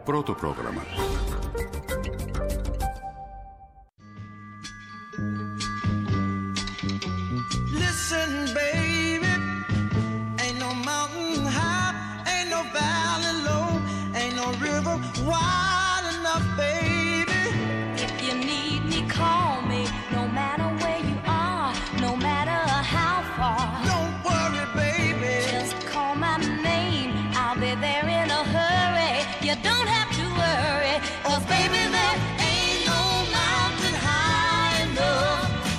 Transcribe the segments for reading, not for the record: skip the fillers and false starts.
Πρώτο πρόγραμμα. Listen, baby, ain't no mountain high, ain't no valley low, ain't no river wide enough, baby. If you need me, call me, no matter where you are, no matter how far. Don't worry, baby, just call my name, I'll be there in a hurry. You don't have to worry, 'cause baby, there ain't no mountain high enough.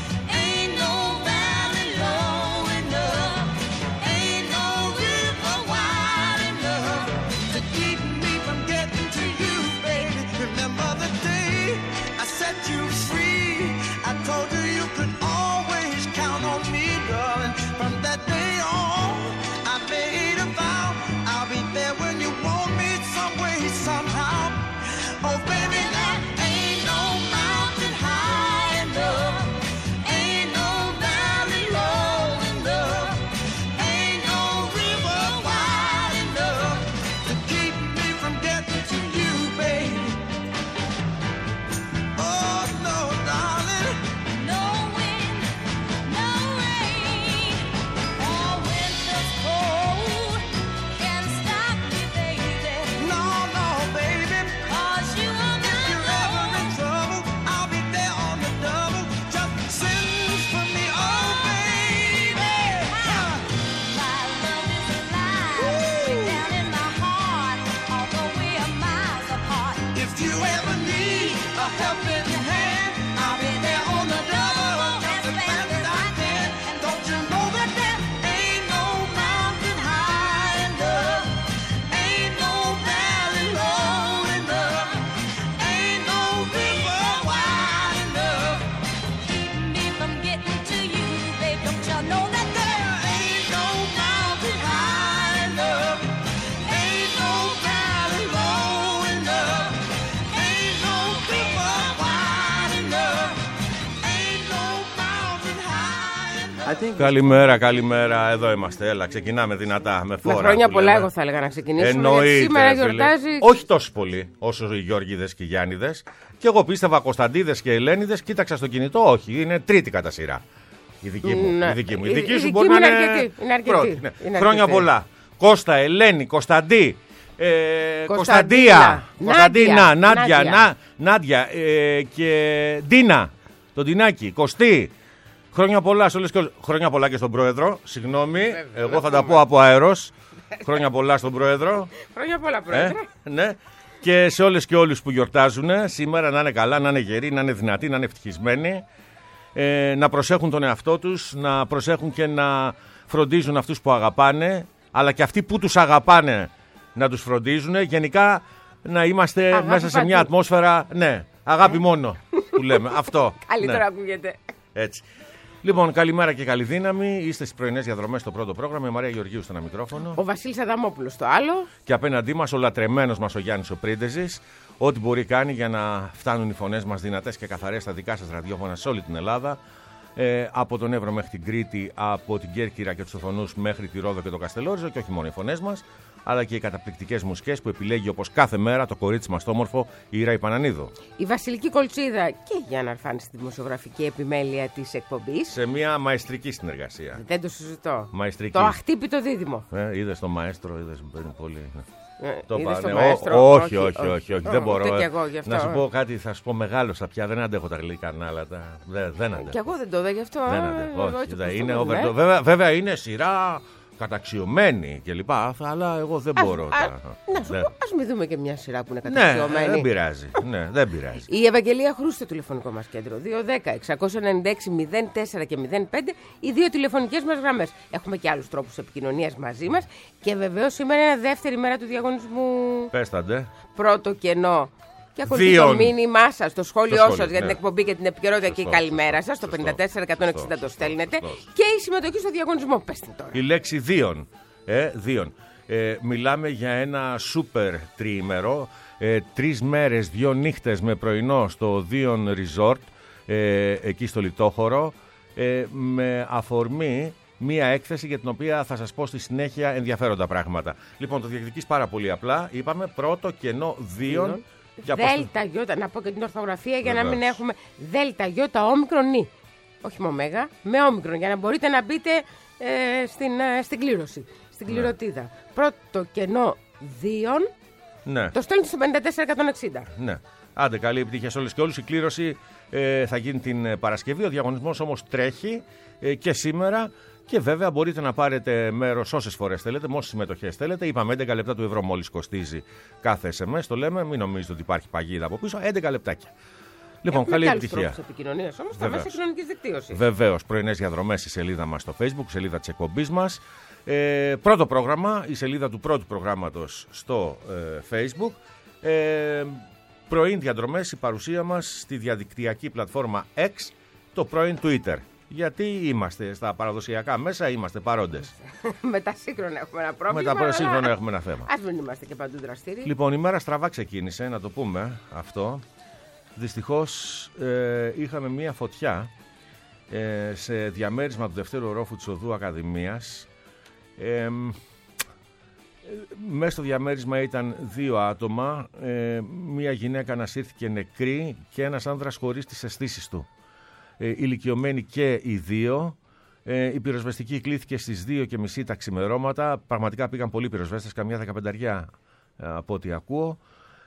Καλημέρα, καλημέρα. Εδώ είμαστε. Έλα, ξεκινάμε δυνατά. Με φόρα. Με χρόνια πολλά, εγώ θα έλεγα να ξεκινήσουμε. Εννοείται. Σήμερα γιορτάζει. Όχι τόσο πολύ όσο οι Γιώργηδες και οι Γιάννηδες. Και εγώ πίστευα Κωνσταντίδες και Ελένηδες. Κοίταξα στο κινητό. Όχι, είναι τρίτη κατά σειρά. Η δική μου. Ναι. Η δική μου. Η δική σου μπορεί να είναι. Είναι αρκετή. Ναι. Χρόνια πολλά. Κώστα, Ελένη, Κωνσταντί. Κωνσταντία. Νάντια και Ντίνα. Τον Ντινάκη. Κωστή. Χρόνια πολλά σε όλες και όλους. Χρόνια πολλά και στον Πρόεδρο. Συγγνώμη, εγώ θα τα πω από αέρος. Χρόνια πολλά στον Πρόεδρο. Χρόνια πολλά, Πρόεδρε. Ναι. Και σε όλες και όλους που γιορτάζουν σήμερα, να είναι καλά, να είναι γεροί, να είναι δυνατοί, να είναι ευτυχισμένοι. Να προσέχουν τον εαυτό τους, να προσέχουν και να φροντίζουν αυτούς που αγαπάνε, αλλά και αυτοί που τους αγαπάνε να τους φροντίζουν. Γενικά να είμαστε αγάπη μέσα σε μια ατμόσφαιρα, ναι, αγάπη μόνο που λέμε. Αυτό. Καλύτερα ακούγεται. Έτσι. Λοιπόν, καλημέρα και καλή δύναμη. Είστε στις πρωινές διαδρομές στο πρώτο πρόγραμμα. Η Μαρία Γεωργίου στο ένα μικρόφωνο. Ο Βασίλης Αδαμόπουλος στο άλλο. Και απέναντί μας ο λατρεμένος μας ο Γιάννης ο Πρίντεζης. Ό,τι μπορεί κάνει για να φτάνουν οι φωνές μας δυνατές και καθαρές στα δικά σας ραδιόφωνα σε όλη την Ελλάδα. Από τον Εύρο μέχρι την Κρήτη, από την Κέρκυρα και τους Οθονούς μέχρι τη Ρόδο και το Καστελόριζο. Και όχι μόνο οι φωνές μας, αλλά και οι καταπληκτικές μουσικές που επιλέγει όπως κάθε μέρα το κορίτσι μας το όμορφο, η Ήρα Πανανίδου. Η Βασιλική Κολτσίδα και η Γιάννα Αρφάνη στη δημοσιογραφική επιμέλεια της εκπομπής. Σε μια μαεστρική συνεργασία. Δεν το συζητώ. Μαεστρική. Το αχτύπητο δίδυμο. Είδες το μαέστρο, είδες πολύ. Το μαέστρο. Όχι, δεν μπορώ. Να σου πω κάτι, θα σου πω μεγάλωσα πια. Δεν αντέχω τα γλυκά κανάλα. Δεν αντέχω. Κι εγώ δεν το είδα γι' αυτό. Βέβαια είναι σειρά καταξιωμένη κλπ. Αλλά εγώ δεν μπορώ. Να σου πω, ας μην δούμε και μια σειρά που είναι καταξιωμένη. Ναι, δεν πειράζει. Η Ευαγγελία Χρούστο, το τηλεφωνικό μας κέντρο. 210-696-04 και 05, οι δύο τηλεφωνικές μας γραμμές. Έχουμε και άλλους τρόπους επικοινωνίας μαζί μας. Και βεβαίως σήμερα είναι δεύτερη μέρα του διαγωνισμού. Πέσταντε. Πρώτο κενό. Και ακολουθεί το μήνυμά σας, το σχόλιο σας για την εκπομπή και την επικαιρότητα και η καλημέρα σας. Το 54160 το στέλνετε. Και η συμμετοχή στο διαγωνισμό. Πέστε τώρα. Η λέξη δίον. Μιλάμε για ένα σούπερ τριήμερο. 3 μέρες, 2 νύχτες με πρωινό στο Δίον Resort, εκεί στο Λιτόχωρο. Με αφορμή μία έκθεση για την οποία θα σας πω στη συνέχεια ενδιαφέροντα πράγματα. Λοιπόν, το διεκδικείς πάρα πολύ απλά. Είπαμε πρώτο κενό 2. Δέλτα γιώτα, να πω και την ορθογραφία για να μην έχουμε δέλτα γιώτα όμικρον νη. Όχι με ωμέγα, με όμικρον, για να μπορείτε να μπείτε στην κλήρωση, στην κληροτίδα. Πρώτο κενό 2. Ναι. Το στέλνει στο 54-160. Ναι. Άντε, καλή επιτυχία σε όλους και όλους. Η κλήρωση θα γίνει την Παρασκευή. Ο διαγωνισμός όμως τρέχει και σήμερα. Και βέβαια μπορείτε να πάρετε μέρος όσες φορές θέλετε, με όσες συμμετοχές θέλετε. Είπαμε 11 λεπτά του ευρώ μόλις κοστίζει κάθε SMS. Το λέμε, μην νομίζετε ότι υπάρχει παγίδα από πίσω. 11 λεπτάκια. Λοιπόν, καλή επιτυχία. Έχουμε επικοινωνίας όμως στα μέσα κοινωνικής δικτύωσης. Βεβαίως, πρωινές διαδρομές στη σελίδα μας στο Facebook, σελίδα της εκπομπής μας. Πρώτο πρόγραμμα, η σελίδα του πρώτου προγράμματος στο Facebook. Πρωίν διαδρομές, η παρουσία μας στη διαδικτυακή πλατφόρμα X, το πρώην Twitter. Γιατί είμαστε στα παραδοσιακά μέσα, είμαστε παρόντες. Με τα σύγχρονα έχουμε ένα πρόβλημα. Με τα σύγχρονα έχουμε ένα θέμα. Ας μην είμαστε και παντού δραστήριοι. Λοιπόν, η μέρα στραβά ξεκίνησε, να το πούμε αυτό. Δυστυχώς είχαμε μία φωτιά σε διαμέρισμα του δευτέρου ορόφου της Οδού Ακαδημίας. Μέσα στο διαμέρισμα ήταν 2 άτομα. Μία γυναίκα ανασύρθηκε νεκρή και ένας άνδρας χωρίς τις αισθήσεις του. Ηλικιωμένοι και οι 2. Η πυροσβεστική κλήθηκε στις 2:30 τα ξημερώματα. Πραγματικά πήγαν πολλοί πυροσβέστες, καμιά 15 από ό,τι ακούω.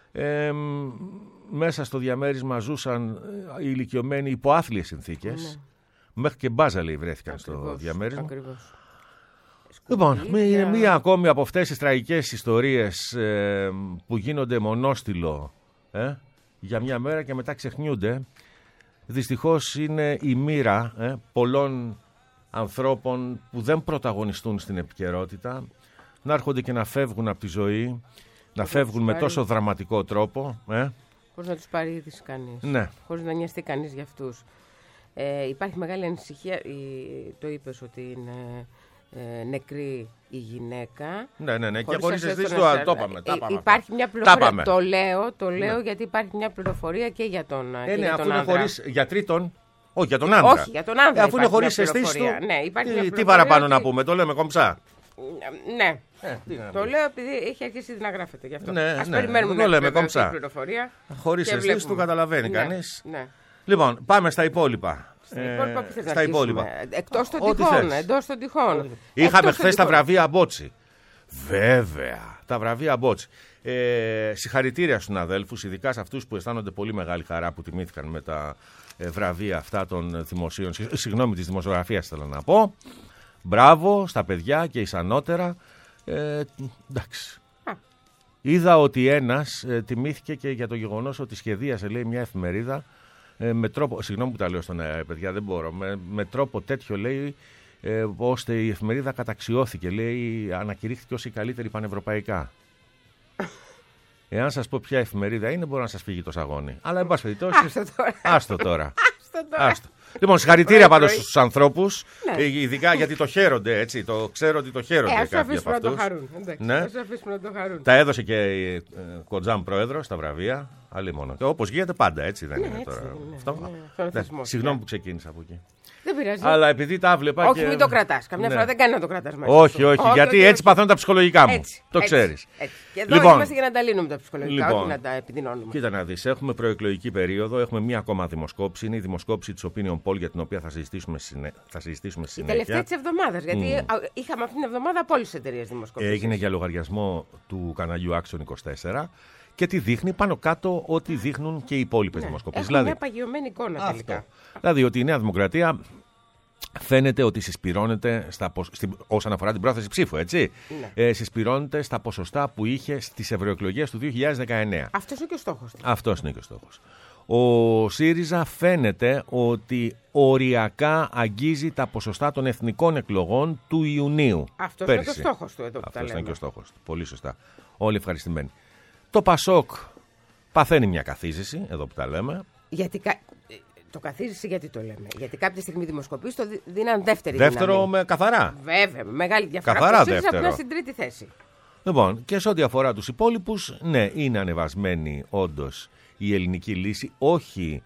Μέσα στο διαμέρισμα ζούσαν οι ηλικιωμένοι υπό άθλιες συνθήκες. Ναι. Μέχρι και μπάζαλοι βρέθηκαν στο διαμέρισμα. Ακριβώς. Λοιπόν, μία ακόμη από αυτές τις τραγικές ιστορίες που γίνονται μονόστιλο για μια μέρα και μετά ξεχνιούνται. Δυστυχώς είναι η μοίρα πολλών ανθρώπων που δεν πρωταγωνιστούν στην επικαιρότητα, να έρχονται και να φεύγουν από τη ζωή, να φεύγουν με τόσο δραματικό τρόπο. Χωρίς να τους πάρει είδηση κανείς, ναι. Χωρίς να νοιαστεί κανείς για αυτούς. Υπάρχει μεγάλη ανησυχία, το είπες ότι είναι νεκρή η γυναίκα. Ναι, και χωρίς αισθήσεις το είπαμε. Υπάρχει μια πληροφορία, το λέω γιατί υπάρχει μια πληροφορία και για τον άντρα. Αφού είναι χωρίς για τρίτον, όχι για τον άντρα. Όχι, για τον άντρα. Αφού είναι χωρίς αισθήσεις του, τι παραπάνω να πούμε, το λέμε κομψά. Ναι, το λέω επειδή έχει αρχίσει να γράφεται γι' αυτό. Ας περιμένουμε να λέμε κομψά. Πληροφορία. Χωρίς αισθήσεις του καταλαβαίνει κανείς. Λοιπόν, πάμε στα υπόλοιπα. Στα υπόλοιπα. Εκτός των τυχών. Εντός των τυχών. Είχαμε χθες τα βραβεία Μπότσι. Βέβαια, τα βραβεία Μπότσι. Συγχαρητήρια στους αδέλφους, ειδικά σε αυτούς που αισθάνονται πολύ μεγάλη χαρά που τιμήθηκαν με τα βραβεία αυτά των δημοσίων. Συγγνώμη, της δημοσιογραφίας θέλω να πω. Μπράβο στα παιδιά και ισανότερα. Εντάξει. Είδα ότι ένας τιμήθηκε και για το γεγονός ότι σχεδίασε, λέει, μια εφημερίδα με τρόπο, συγγνώμη που τα λέω στον αέρα, παιδιά, δεν μπορώ, με τρόπο τέτοιο, λέει, ώστε η εφημερίδα καταξιώθηκε, λέει, ανακηρύχθηκε ως η καλύτερη πανευρωπαϊκά. Εάν σας πω ποια εφημερίδα είναι, μπορεί να σας φύγει το σαγόνι. Αλλά εν πάση περιπτώσει, άστο τώρα. Λοιπόν, συγχαρητήρια πάντως στους ανθρώπους, ειδικά γιατί το χαίρονται, έτσι, το ξέρω ότι το χαίρονται κάποιοι από αυτούς. Τα έδωσε και η Κοντζάμ πρόεδρος στα βραβεία, αλλή μόνο. Όπως γίνεται πάντα, έτσι δεν είναι τώρα αυτό. Συγγνώμη που ξεκίνησα από εκεί. Δεν πειράζει. Αλλά επειδή τα βλέπα. Όχι, μην το κρατάς. Καμιά φορά δεν κάνει να το κρατάς μαζί. Όχι, γιατί έτσι παθαίνουν τα ψυχολογικά μου. Το ξέρεις. Και εδώ είμαστε για να τα λύνουμε τα ψυχολογικά, όχι να τα επιδεινώνουμε. Κοίτα να δεις, έχουμε προεκλογική περίοδο, έχουμε μία ακόμα δημοσκόπηση. Είναι η δημοσκόπηση της Opinion Poll για την οποία θα συζητήσουμε συνέχεια. Η τελευταία της εβδομάδας, γιατί είχαμε αυτήν την εβδομάδα από όλες τις εταιρείες δημοσκόπησης. Έγινε για λογαριασμό του καναλιού Action 24. Και τι δείχνει πάνω κάτω ό,τι δείχνουν και οι υπόλοιπες δημοσκοπήσεις. Έχουμε μια παγιωμένη εικόνα τελικά. Δηλαδή ότι η Νέα Δημοκρατία φαίνεται ότι συσπυρώνεται όσον αφορά την πρόθεση ψήφου, έτσι. Ναι. Συσπυρώνεται στα ποσοστά που είχε στις ευρωεκλογές του 2019. Αυτός είναι και ο στόχος. Αυτός είναι και ο στόχος. Ο ΣΥΡΙΖΑ φαίνεται ότι οριακά αγγίζει τα ποσοστά των εθνικών εκλογών του Ιουνίου. Αυτός είναι και ο στόχος του εδώ που Αυτός είναι και ο στόχος του. Πολύ σωστά. Όλοι ευχαριστημένοι. Το ΠΑΣΟΚ παθαίνει μια καθίζηση, εδώ που τα λέμε. Το καθίζηση γιατί το λέμε. Γιατί κάποια στιγμή δημοσκοπήσεις το δίναν δεύτερο δύναμη. Με καθαρά. Βέβαια, με μεγάλη διαφορά. Καθαρά δεύτερο. Απλά στην τρίτη θέση. Λοιπόν, και σε ό,τι αφορά τους υπόλοιπους, ναι, είναι ανεβασμένη όντως η ελληνική λύση, όχι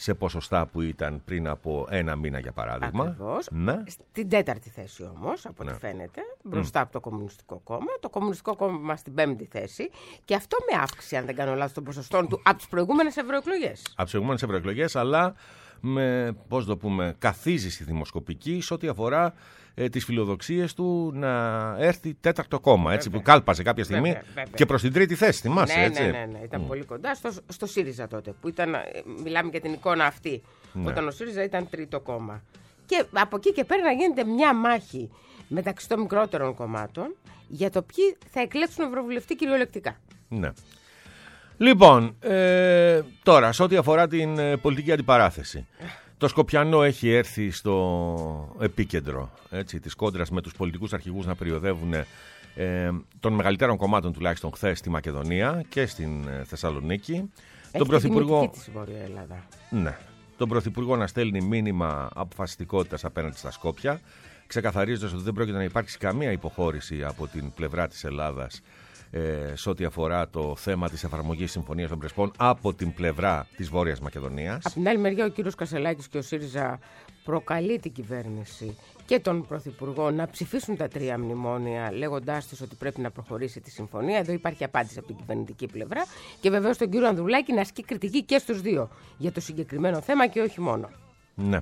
σε ποσοστά που ήταν πριν από ένα μήνα, για παράδειγμα. Ακριβώς. Ναι. Στην 4η θέση όμως, από ό,τι φαίνεται, μπροστά από το Κομμουνιστικό Κόμμα. Το Κομμουνιστικό Κόμμα στην 5η θέση. Και αυτό με αύξηση, αν δεν κάνω λάθος, των ποσοστών του από τις προηγούμενες ευρωεκλογές. Από τις προηγούμενες ευρωεκλογές, αλλά με, πώς το πούμε, καθίζει στη δημοσκοπική σε ό,τι αφορά τις φιλοδοξίες του να έρθει 4ο κόμμα, έτσι, που κάλπαζε κάποια στιγμή βέβαια. και προς την 3η θέση, θυμάσαι, έτσι. Ναι. Ήταν πολύ κοντά στο ΣΥΡΙΖΑ τότε, που ήταν, μιλάμε για την εικόνα αυτή, όταν ο ΣΥΡΙΖΑ ήταν 3ο κόμμα. Και από εκεί και πέρα να γίνεται μια μάχη μεταξύ των μικρότερων κομμάτων για το ποιοι θα εκλέξουν ευρωβουλευτή κυριολεκτικά. Ναι. Λοιπόν, τώρα, σε ό,τι αφορά την πολιτική αντιπαράθεση. Το Σκοπιανό έχει έρθει στο επίκεντρο, έτσι, της κόντρας με τους πολιτικούς αρχηγούς να περιοδεύουν των μεγαλύτερων κομμάτων, τουλάχιστον χθες, στη Μακεδονία και στην Θεσσαλονίκη. Τον Πρωθυπουργό της Βόρεια Ελλάδα. Ναι. Τον Πρωθυπουργό να στέλνει μήνυμα αποφασιστικότητας απέναντι στα Σκόπια, ξεκαθαρίζοντας ότι δεν πρόκειται να υπάρξει καμία υποχώρηση από την πλευρά της Ελλάδας σε ό,τι αφορά το θέμα της εφαρμογής Συμφωνίας των Πρεσπών από την πλευρά της Βόρειας Μακεδονίας. Από την άλλη μεριά, ο κύριος Κασελάκης και ο ΣΥΡΙΖΑ προκαλεί την κυβέρνηση και τον Πρωθυπουργό να ψηφίσουν τα 3 μνημόνια, λέγοντάς τους ότι πρέπει να προχωρήσει τη συμφωνία. Εδώ υπάρχει απάντηση από την κυβερνητική πλευρά. Και βεβαίως τον κύριο Ανδρουλάκη να ασκεί κριτική και στους δύο για το συγκεκριμένο θέμα και όχι μόνο. Ναι.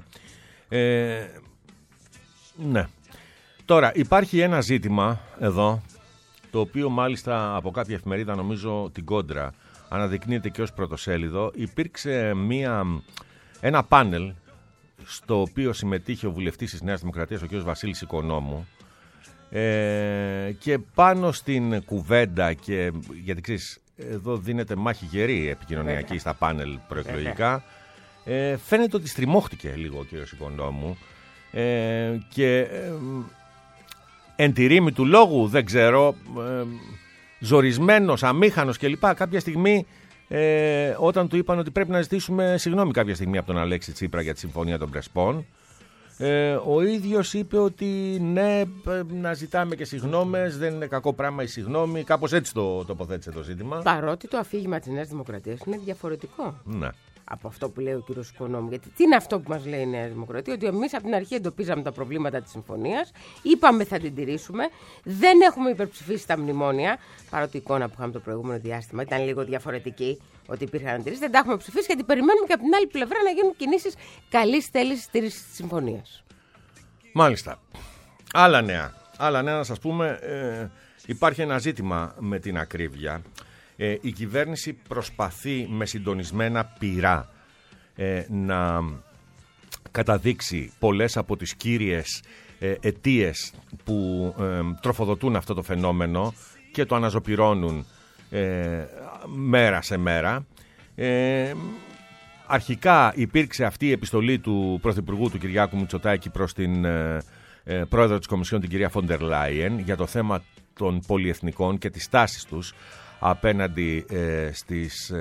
Ναι. Τώρα, υπάρχει ένα ζήτημα εδώ, το οποίο μάλιστα από κάποια εφημερίδα, νομίζω την Κόντρα, αναδεικνύεται και ως πρωτοσέλιδο. Υπήρξε ένα πάνελ στο οποίο συμμετείχε ο βουλευτής της Νέας Δημοκρατίας, ο κ. Βασίλης Οικονόμου, και πάνω στην κουβέντα, και γιατί ξέρεις, εδώ δίνεται μάχη γερή επικοινωνιακή στα πάνελ προεκλογικά, φαίνεται ότι στριμώχτηκε λίγο ο κ. Οικονόμου και εν τη ρήμη του λόγου, δεν ξέρω, ζορισμένος, αμήχανος κλπ. Κάποια στιγμή, όταν του είπαν ότι πρέπει να ζητήσουμε συγγνώμη κάποια στιγμή από τον Αλέξη Τσίπρα για τη Συμφωνία των Πρεσπών, ο ίδιος είπε ότι ναι, να ζητάμε και συγγνώμες, δεν είναι κακό πράγμα η συγγνώμη, κάπως έτσι το τοποθέτησε το ζήτημα. Παρότι το αφήγημα της Νέας Δημοκρατίας είναι διαφορετικό. Ναι. Από αυτό που λέει ο κύριος Οικονόμου. Γιατί τι είναι αυτό που μας λέει η Νέα Δημοκρατία? Ότι εμείς από την αρχή εντοπίζαμε τα προβλήματα της συμφωνίας, είπαμε θα την τηρήσουμε, δεν έχουμε υπερψηφίσει τα μνημόνια, παρότι η εικόνα που είχαμε το προηγούμενο διάστημα ήταν λίγο διαφορετική, ότι υπήρχαν αντιρρήσεις, δεν τα έχουμε ψηφίσει, γιατί περιμένουμε και από την άλλη πλευρά να γίνουν κινήσεις καλής θέλησης στήριξης της συμφωνίας. Μάλιστα. Άλλα νέα να σας πούμε, υπάρχει ένα ζήτημα με την ακρίβεια. Η κυβέρνηση προσπαθεί με συντονισμένα πυρά να καταδείξει πολλές από τις κύριες αιτίες που τροφοδοτούν αυτό το φαινόμενο και το αναζωπυρώνουν μέρα σε μέρα. Αρχικά υπήρξε αυτή η επιστολή του Πρωθυπουργού του Κυριάκου Μητσοτάκη προς την πρόεδρο της Κομισιόν, την κυρία Φόντερ Λάιεν, για το θέμα των πολυεθνικών και τις τάσεις τους απέναντι στις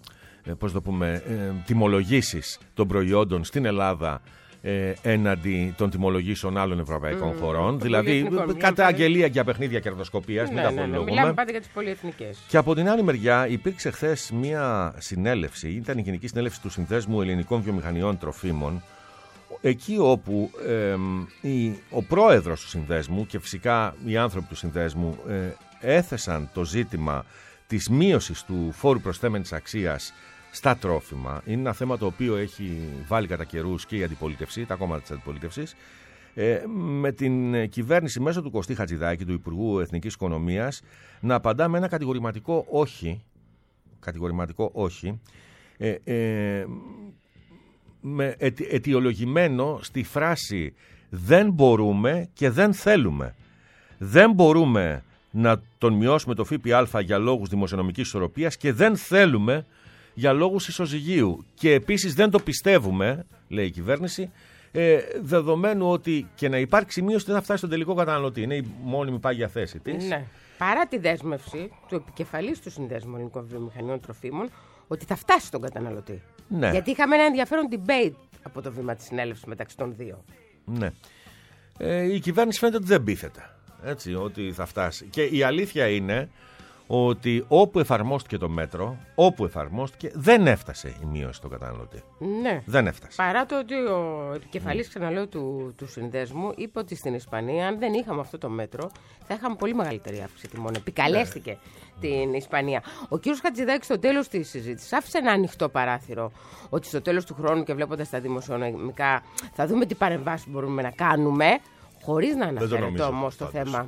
τιμολογήσεις των προϊόντων στην Ελλάδα έναντι των τιμολογήσεων άλλων ευρωπαϊκών χωρών. Δηλαδή, κατά αγγελία για παιχνίδια κερδοσκοπίας, μην τα πολυλογούμε. Μιλάμε πάντα για τις πολυεθνικές. Και από την άλλη μεριά υπήρξε χθες μια συνέλευση, ήταν η Γενική Συνέλευση του Συνδέσμου Ελληνικών Βιομηχανιών Τροφίμων, εκεί όπου ο πρόεδρος του Συνδέσμου και φυσικά οι άνθρωποι του Συνδέσμου έθεσαν το ζήτημα της μείωσης του φόρου προσθέμενης αξίας στα τρόφιμα. Είναι ένα θέμα το οποίο έχει βάλει κατά καιρούς και η αντιπολίτευση, τα κόμματα της αντιπολίτευσης, με την κυβέρνηση μέσω του Κωστή Χατζηδάκη, του Υπουργού Εθνικής Οικονομίας, να απαντά με ένα κατηγορηματικό όχι, με αιτιολογημένο στη φράση «δεν μπορούμε και δεν θέλουμε». Δεν μπορούμε να τον μειώσουμε το ΦΠΑ για λόγους δημοσιονομικής ισορροπίας και δεν θέλουμε για λόγους ισοζυγίου. Και επίσης δεν το πιστεύουμε, λέει η κυβέρνηση, δεδομένου ότι και να υπάρξει μείωση δεν θα φτάσει στον τελικό καταναλωτή. Είναι η μόνιμη πάγια θέση της. Ναι. Παρά τη δέσμευση του επικεφαλής του Συνδέσμου Ελληνικών Βιομηχανιών Τροφίμων ότι θα φτάσει στον καταναλωτή. Ναι. Γιατί είχαμε ένα ενδιαφέρον debate από το βήμα της συνέλευσης μεταξύ των δύο. Ναι. Η κυβέρνηση φαίνεται ότι δεν πείθεται. Έτσι, ότι θα φτάσει. Και η αλήθεια είναι ότι όπου εφαρμόστηκε το μέτρο, δεν έφτασε η μείωση στον καταναλωτή. Ναι. Δεν έφτασε. Παρά το ότι ο επικεφαλής, ξαναλέω, του συνδέσμου είπε ότι στην Ισπανία, αν δεν είχαμε αυτό το μέτρο, θα είχαμε πολύ μεγαλύτερη αύξηση τιμών. Επικαλέστηκε την Ισπανία. Ο κύριος Χατζηδάκης στο τέλος της συζήτησης άφησε ένα ανοιχτό παράθυρο ότι στο τέλος του χρόνου και βλέποντας τα δημοσιονομικά θα δούμε τι παρεμβάσεις μπορούμε να κάνουμε, χωρίς να αναφέρεται όμως το θέμα.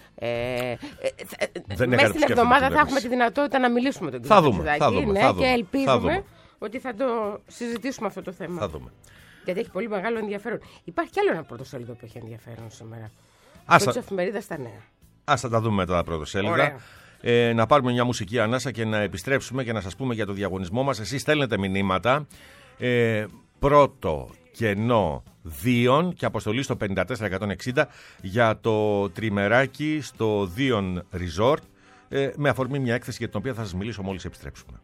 Μέσα στην εβδομάδα θα έχουμε τη δυνατότητα να μιλήσουμε με τον κύριο Χατζηδάκη και ελπίζουμε ότι θα το συζητήσουμε αυτό το θέμα. Θα δούμε. Γιατί έχει πολύ μεγάλο ενδιαφέρον. Υπάρχει κι άλλο ένα πρωτοσέλιδο που έχει ενδιαφέρον σήμερα. Αυτό της εφημερίδας στα νέα. Ας τα δούμε μετά τα πρωτοσέλιδα. Να πάρουμε μια μουσική ανάσα και να επιστρέψουμε και να σας πούμε για το διαγωνισμό μας. Εσείς στέλνετε μηνύματα. Πρώτο κενό 2 και αποστολή στο 54160 για το τριμεράκι στο Δίον Resort, με αφορμή μια έκθεση για την οποία θα σας μιλήσω μόλις επιστρέψουμε.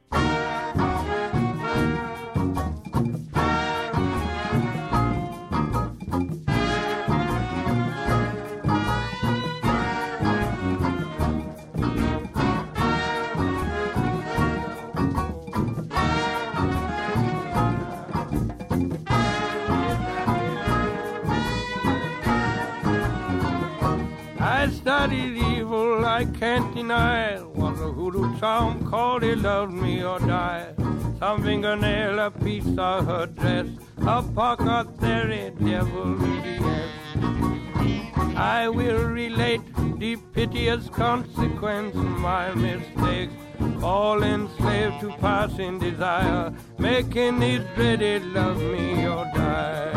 Studied evil, I can't deny. Was a hoodoo town called He Loved Me or Die. Some fingernail, a piece of her dress, a pocket theory, devil yes. I will relate the piteous consequence of my mistakes. All enslaved to passing desire, making it dreaded love me or die.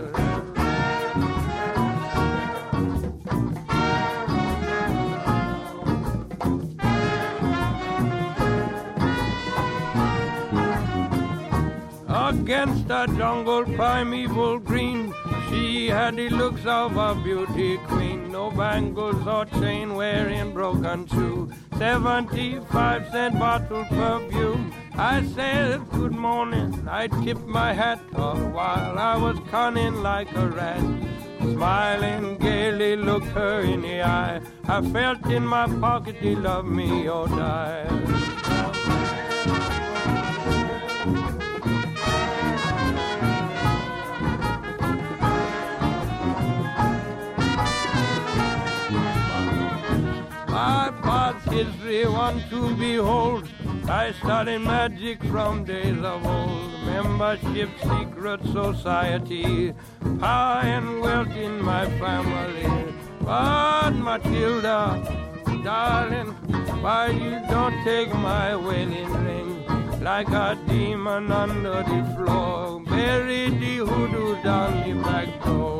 Against a jungle primeval green, she had the looks of a beauty queen. No bangles or chain wearing broken shoe, 75-cent bottle perfume. I said good morning, I tipped my hat off while I was cunning like a rat. Smiling gaily looked her in the eye. I felt in my pocket, he loved me or die. My past history, one to behold. I studied magic from days of old. Membership, secret society, power and wealth in my family. But Matilda, darling, why you don't take my wedding ring? Like a demon under the floor, bury the hoodoo down the back door.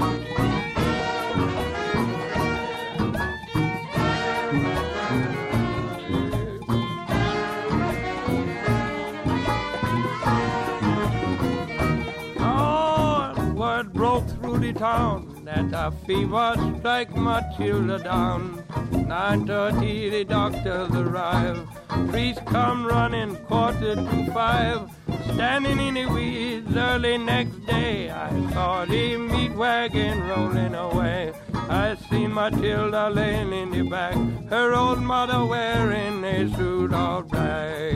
Broke through the town that a fever strike Matilda down. 9:30 the doctors arrive. Priest come running 4:45. Standing in the weeds early next day, I saw the meat wagon rolling away. I seen Matilda laying in the back, her old mother wearing a suit of black.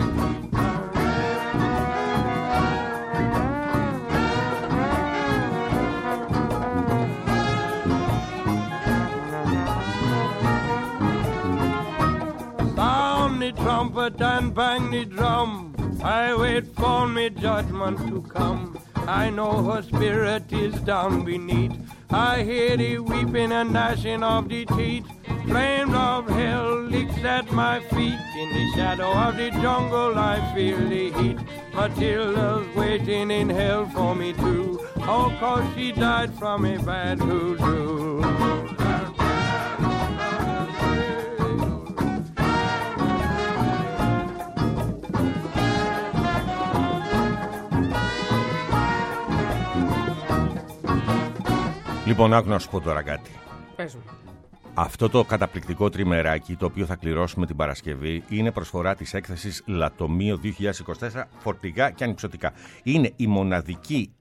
The trumpet and bang the drum, I wait for me judgment to come. I know her spirit is down beneath. I hear the weeping and gnashing of the teeth. Flames of hell licks at my feet. In the shadow of the jungle I feel the heat. Matilda's waiting in hell for me too. Oh, 'cause she died from a bad hoodoo. Λοιπόν, άκου να σου πω τώρα κάτι. Πες μου. Αυτό το καταπληκτικό τριμεράκι, το οποίο θα κληρώσουμε την Παρασκευή, είναι προσφορά της έκθεσης Λατομείο 2024, φορτηγά και ανυψωτικά. Είναι η μοναδική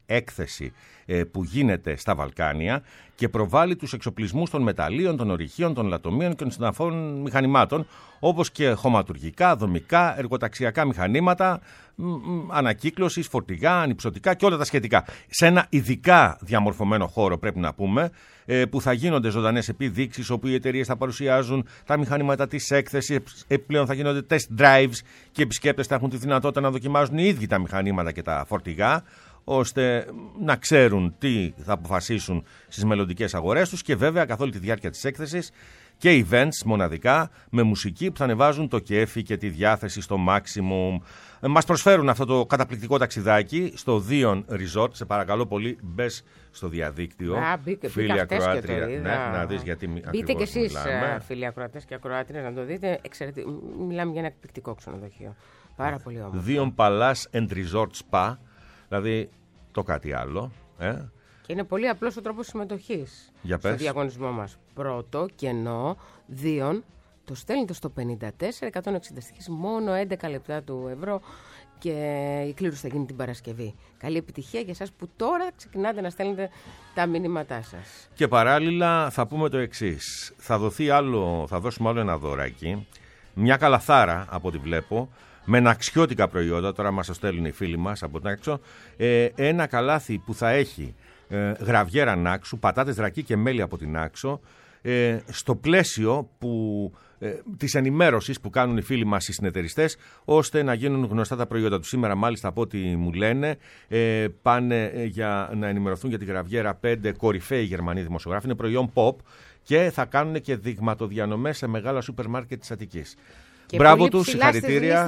έκθεση που γίνεται στα Βαλκάνια και προβάλλει τους εξοπλισμούς των μεταλλίων, των ορυχείων, των λατομείων και των συναφών μηχανημάτων, όπως και χωματουργικά, δομικά, εργοταξιακά μηχανήματα, ανακύκλωσης, φορτηγά, ανυψωτικά και όλα τα σχετικά. Σε ένα ειδικά διαμορφωμένο χώρο, πρέπει να πούμε, που θα γίνονται ζωντανές επιδείξεις, όπου οι εταιρείες θα παρουσιάζουν τα μηχανήματα της έκθεσης, επιπλέον θα γίνονται test drives και οι επισκέπτες θα έχουν τη δυνατότητα να δοκιμάζουν οι ίδιοι τα μηχανήματα και τα φορτηγά, ώστε να ξέρουν τι θα αποφασίσουν στις μελλοντικές αγορές τους, και βέβαια καθ' όλη τη διάρκεια της έκθεσης και events μοναδικά με μουσική που θα ανεβάζουν το κέφι και τη διάθεση στο maximum. Μας προσφέρουν αυτό το καταπληκτικό ταξιδάκι στο Dion Resort. Σε παρακαλώ πολύ, μπες στο διαδίκτυο. Φίλοι ακροάτρια. Ναι, να δεις γιατί μπείτε κι εσείς, φίλοι ακροατές και ακροάτριες, να το δείτε. Μιλάμε για ένα εκπληκτικό ξενοδοχείο. Πάρα πολύ όμορφο. Dion Palace and Resort Spa. Δηλαδή το κάτι άλλο. Και είναι πολύ απλός ο τρόπος συμμετοχής στο διαγωνισμό μας. Πρώτο κενό, Dion, το στέλνετε στο 54-160 στοιχείς, μόνο 11 λεπτά του ευρώ, και η κλήρωση θα γίνει την Παρασκευή. Καλή επιτυχία για εσάς που τώρα ξεκινάτε να στέλνετε τα μηνύματά σας. Και παράλληλα θα πούμε το εξής. Θα δώσουμε άλλο ένα δωράκι. Μια καλαθάρα από ό,τι βλέπω, με ναξιώτικα προϊόντα, τώρα μας το στέλνουν οι φίλοι μας από την άξο, ένα καλάθι που θα έχει γραβιέρα Νάξου, πατάτες ρακί και μέλι από την Άξο, στο πλαίσιο της ενημέρωσης που κάνουν οι φίλοι μας οι συνεταιριστές, ώστε να γίνουν γνωστά τα προϊόντα του. Σήμερα μάλιστα από ό,τι μου λένε πάνε για να ενημερωθούν για τη γραβιέρα 5 κορυφαίοι Γερμανοί δημοσιογράφοι. Είναι προϊόν pop και θα κάνουν και δειγματοδιανομές σε μεγάλα σούπερ μάρκετ της Αττικής. Και μπράβο τους, συγχαρητήρια.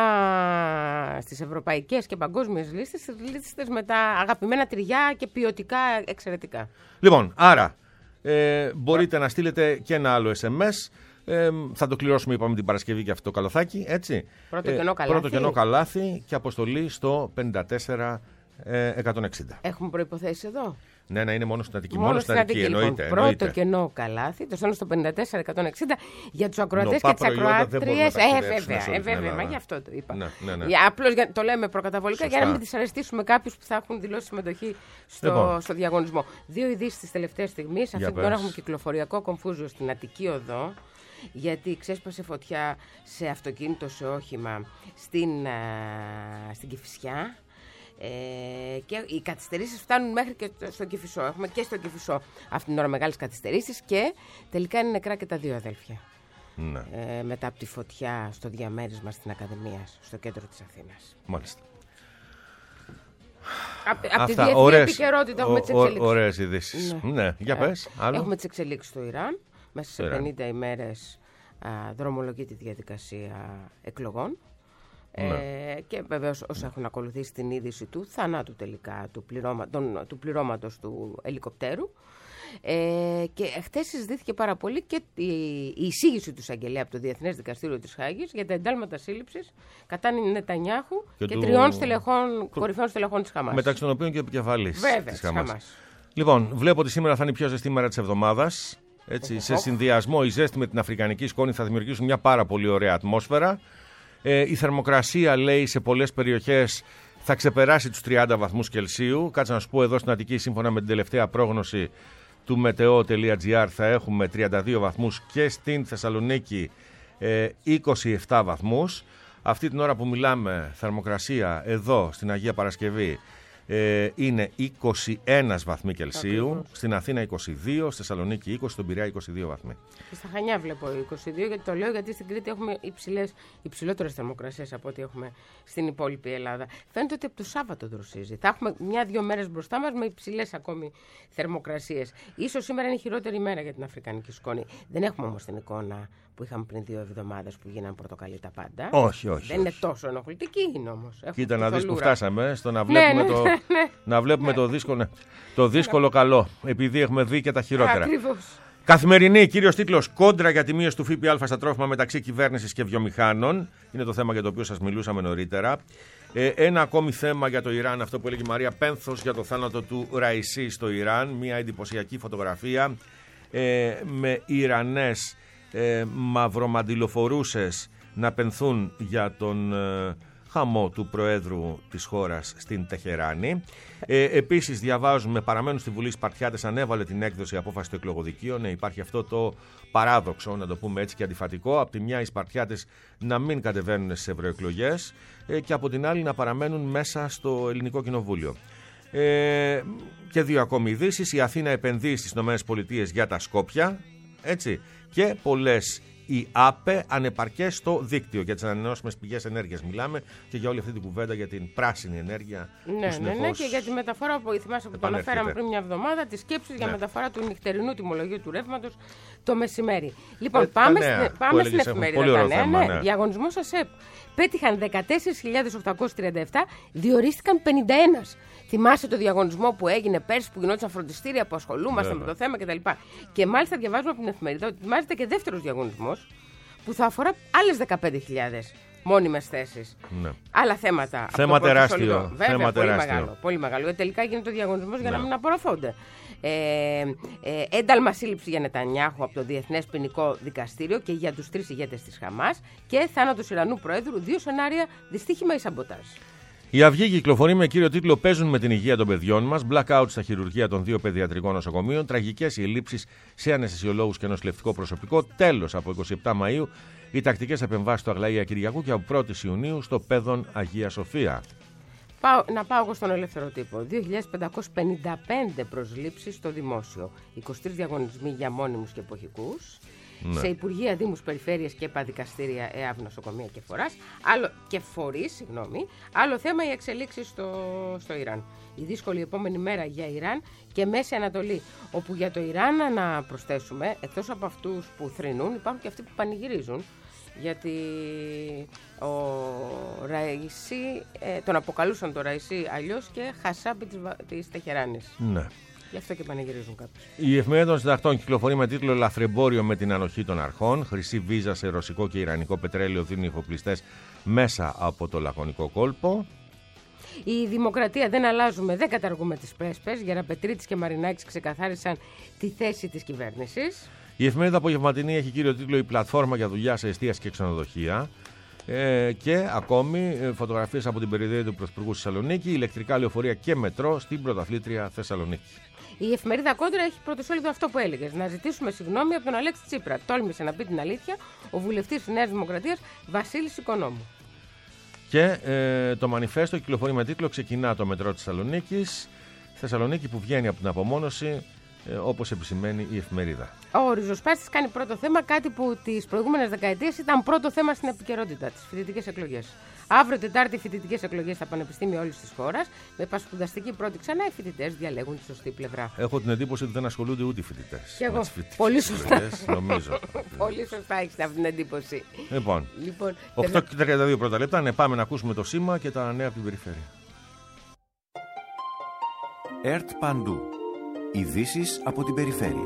Στις ευρωπαϊκές και παγκόσμιες λίστες με τα αγαπημένα τυριά και ποιοτικά εξαιρετικά. Λοιπόν, άρα μπορείτε να στείλετε και ένα άλλο SMS. Θα το κληρώσουμε, είπαμε, την Παρασκευή και αυτό το καλαθάκι, έτσι. Πρώτο κενό καλάθι και αποστολή στο 54-160. Έχουμε προϋποθέσεις εδώ. Ναι, είναι μόνο στην Αττική. Μόνο στην Αττική, εννοείται. Πρώτο κενό καλάθι, το στέλνω στο 54-160 για τους ακροατές και τις ακροάτριες. Βέβαια, μα γι' αυτό το είπα. Απλώς το λέμε προκαταβολικά για να μην δυσαρεστήσουμε κάποιους που θα έχουν δηλώσει συμμετοχή στο διαγωνισμό. 2 ειδήσεις της τελευταίας στιγμής. Αυτή την ώρα έχουμε κυκλοφοριακό κομφούζιο στην Αττική Οδό, γιατί ξέσπασε φωτιά σε αυτοκίνητο, σε όχημα στην Κηφισιά. Και οι καθυστερήσεις φτάνουν μέχρι και στο Κηφισό. Έχουμε και στο Κηφισό αυτή την ώρα μεγάλες καθυστερήσεις, και τελικά είναι νεκρά και τα 2 αδέλφια. Ναι. Μετά από τη φωτιά στο διαμέρισμα στην Ακαδημία, στο κέντρο της Αθήνας. Μάλιστα. Από τη διεθνή επικαιρότητα έχουμε τις εξελίξεις. Ωραίες ειδήσεις. Ναι, για πες. Άλλο. Έχουμε τις εξελίξεις στο Ιράν. Μέσα σε 50 ημέρες δρομολογεί τη διαδικασία εκλογών. Και βεβαίως όσοι έχουν ακολουθήσει την είδηση του θανάτου τελικά του πληρώματος του ελικοπτέρου, και χτες συζητήθηκε πάρα πολύ και η εισήγηση του εισαγγελέα από το Διεθνές Δικαστήριο της Χάγης για τα εντάλματα σύλληψης κατά Νετανιάχου και 3 κορυφαίων στελεχών της Χαμάς, μεταξύ των οποίων και επικεφαλής της Χαμάς. Λοιπόν, βλέπω ότι σήμερα θα είναι η πιο ζεστή μέρα της εβδομάδας. Έτσι, σε συνδυασμό η ζέστη με την αφρικανική σκόνη θα δημιουργήσουν μια πάρα πολύ ωραία ατμόσφαιρα. Η θερμοκρασία, λέει, σε πολλές περιοχές θα ξεπεράσει τους 30 βαθμούς Κελσίου. Κάτσε να σου πω, εδώ στην Αττική, σύμφωνα με την τελευταία πρόγνωση του meteo.gr, θα έχουμε 32 βαθμούς και στην Θεσσαλονίκη 27 βαθμούς. Αυτή την ώρα που μιλάμε, θερμοκρασία εδώ στην Αγία Παρασκευή είναι 21 βαθμοί Κελσίου, ακριβώς. Στην Αθήνα 22, στη Θεσσαλονίκη 20, στον Πειραιά 22 βαθμοί. Και στα Χανιά βλέπω 22, γιατί το λέω γιατί στην Κρήτη έχουμε υψηλότερες θερμοκρασίες από ό,τι έχουμε στην υπόλοιπη Ελλάδα. Φαίνεται ότι από το Σάββατο δροσίζει. Θα έχουμε 1-2 μέρες μπροστά μας με υψηλές ακόμη θερμοκρασίες. Ίσως σήμερα είναι η χειρότερη μέρα για την αφρικανική σκόνη. Δεν έχουμε όμως την εικόνα που είχαμε πριν 2 εβδομάδες που γίνανε πορτοκαλί τα πάντα. Όχι. Δεν είναι τόσο ενοχλητική, είναι όμως. Κοίτα να δεις που φτάσαμε στο να βλέπουμε, να βλέπουμε το δύσκολο καλό, επειδή έχουμε δει και τα χειρότερα. Ακριβώς. Καθημερινή, κύριος τίτλος: κόντρα για τη μείωση του ΦΠΑ στα τρόφιμα μεταξύ κυβέρνησης και βιομηχάνων. Είναι το θέμα για το οποίο σας μιλούσαμε νωρίτερα. Ένα ακόμη θέμα για το Ιράν, αυτό που έλεγε η Μαρία, πένθος για το θάνατο του Ραϊσί στο Ιράν. Μια εντυπωσιακή φωτογραφία με Ιρανές μαυρομαντιλοφορούσες να πενθούν για τον χαμό του Προέδρου της χώρας στην Τεχεράνη. Επίσης διαβάζουμε, παραμένουν στη Βουλή Σπαρτιάτες, ανέβαλε την έκδοση απόφαση του εκλογοδικείου. Υπάρχει αυτό το παράδοξο, να το πούμε έτσι, και αντιφατικό. Από τη μια οι Σπαρτιάτες να μην κατεβαίνουν στις ευρωεκλογές και από την άλλη να παραμένουν μέσα στο Ελληνικό Κοινοβούλιο. Και δύο ακόμη ειδήσεις. Η Αθήνα επενδύει στις ΗΠΑ για τα Σκόπια, έτσι, και πολλές η ΑΠΕ ανεπαρκές στο δίκτυο για τις ανανεώσιμες πηγές ενέργειας. Μιλάμε και για όλη αυτή την κουβέντα για την πράσινη ενέργεια. Ναι, και για τη μεταφορά που θυμάσαι που το αναφέραμε πριν μια εβδομάδα, τη σκέψη για μεταφορά του νυχτερινού τιμολογίου του ρεύματος το μεσημέρι. Λοιπόν, πάμε στην εφημερίδα. Διαγωνισμός ΑΣΕΠ. Πέτυχαν 14.837, διορίστηκαν 51. Θυμάσαι το διαγωνισμό που έγινε πέρσι που γινόταν φροντιστήρια που ασχολούμαστε με το θέμα κτλ. Και μάλιστα διαβάζουμε από την εφημερίδα ότι ετοιμάζεται και δεύτερος διαγωνισμός που θα αφορά άλλες 15.000 μόνιμες θέσεις. Ναι. Άλλα θέματα. Θέμα τεράστιο. Βέβαια, πολύ μεγάλο. Γιατί τελικά γίνεται ο διαγωνισμός για να μην απορροφώνται. Ένταλμα σύλληψη για Νετανιάχου από το Διεθνές Ποινικό Δικαστήριο και για τους 3 ηγέτες της Χαμάς και θάνατος Ιρανού Προέδρου, 2 σενάρια, δυστύχημα ή σαμποτάζ. Η Αυγή κυκλοφορεί με κύριο τίτλο «Παίζουν με την υγεία των παιδιών μας», blackout στα χειρουργεία των 2 παιδιατρικών νοσοκομείων, τραγικές οι ελλείψεις σε αναισθησιολόγους και νοσηλευτικό προσωπικό. Τέλος, από 27 Μαΐου, οι τακτικές επεμβάσεις του Αγλαία Κυριακού και από 1η Ιουνίου στο Πέδον Αγία Σοφία. Να πάω εγώ στον ελεύθερο τύπο. 2.555 προσλήψεις στο δημόσιο. 23 διαγωνισμοί για μόνιμους και εποχικούς. Ναι. Σε Υπουργεία, Δήμους, Περιφέρειες και Επαδικαστήρια, ΕΑΒ, νοσοκομεία και φορείς. Άλλο θέμα οι εξελίξεις στο Ιράν. Η δύσκολη επόμενη μέρα για Ιράν και Μέση Ανατολή. Όπου για το Ιράν, να προσθέσουμε, εκτός από αυτούς που θρηνούν, υπάρχουν και αυτοί που πανηγυρίζουν. Γιατί ο Ραΐσι, τον αποκαλούσαν το Ραΐσι αλλιώς και Χασάμπι της Τεχεράνης. Ναι. Γι' αυτό και πανηγυρίζουν κάποιοι. Η Εφημερίδα των Συντακτών κυκλοφορεί με τίτλο «Λαθρεμπόριο με την ανοχή των αρχών». Χρυσή βίζα σε ρωσικό και ιρανικό πετρέλαιο δίνουν οι εφοπλιστές μέσα από το Λακωνικό κόλπο. Η Δημοκρατία δεν αλλάζουμε, δεν καταργούμε τις πρέσπες. Γεραπετρίτης και Μαρινάκης ξεκαθάρισαν τη θέση της κυβέρνησης. Η Εφημερίδα Απογευματινή έχει κύριο τίτλο «Η πλατφόρμα για δουλειά σε εστίαση και ξενοδοχεία». Και ακόμη φωτογραφίες από την περιοδία του Πρωθυπουργού στη Θεσσαλονίκη, ηλεκτρικά λεωφορεία και μετρό στην πρωταθλήτρια Θεσσαλονίκη. Η Εφημερίδα Κόντρα έχει πρωτοσέλιδο αυτό που έλεγες. Να ζητήσουμε συγγνώμη από τον Αλέξη Τσίπρα. Τόλμησε να πει την αλήθεια ο βουλευτής της Νέας Δημοκρατίας Βασίλης Οικονόμου. Και το μανιφέστο κυκλοφορεί με τίτλο «Ξεκινά το μετρό της Θεσσαλονίκης». Θεσσαλονίκη που βγαίνει από την απομόνωση, όπως επισημαίνει η εφημερίδα. Ο ριζοσπάστης κάνει πρώτο θέμα κάτι που τις προηγούμενες δεκαετίες ήταν πρώτο θέμα στην επικαιρότητα, τις φοιτητικές εκλογές. Αύριο Τετάρτη φοιτητικές εκλογές στα πανεπιστήμια όλης της χώρας. Με πασπουδαστική πρώτη ξανά οι φοιτητές διαλέγουν τη σωστή πλευρά. Έχω την εντύπωση ότι δεν ασχολούνται ούτε οι φοιτητές. Και εγώ. Πολύ σωστά. Νομίζω. Πολύ σωστά έχεις αυτή την εντύπωση. Λοιπόν 8:32 πρώτα λεπτά. Ναι, πάμε να ακούσουμε το σήμα και τα νέα από την περιφέρεια. ΕΡΤ Παντού. Ειδήσεις από την περιφέρεια.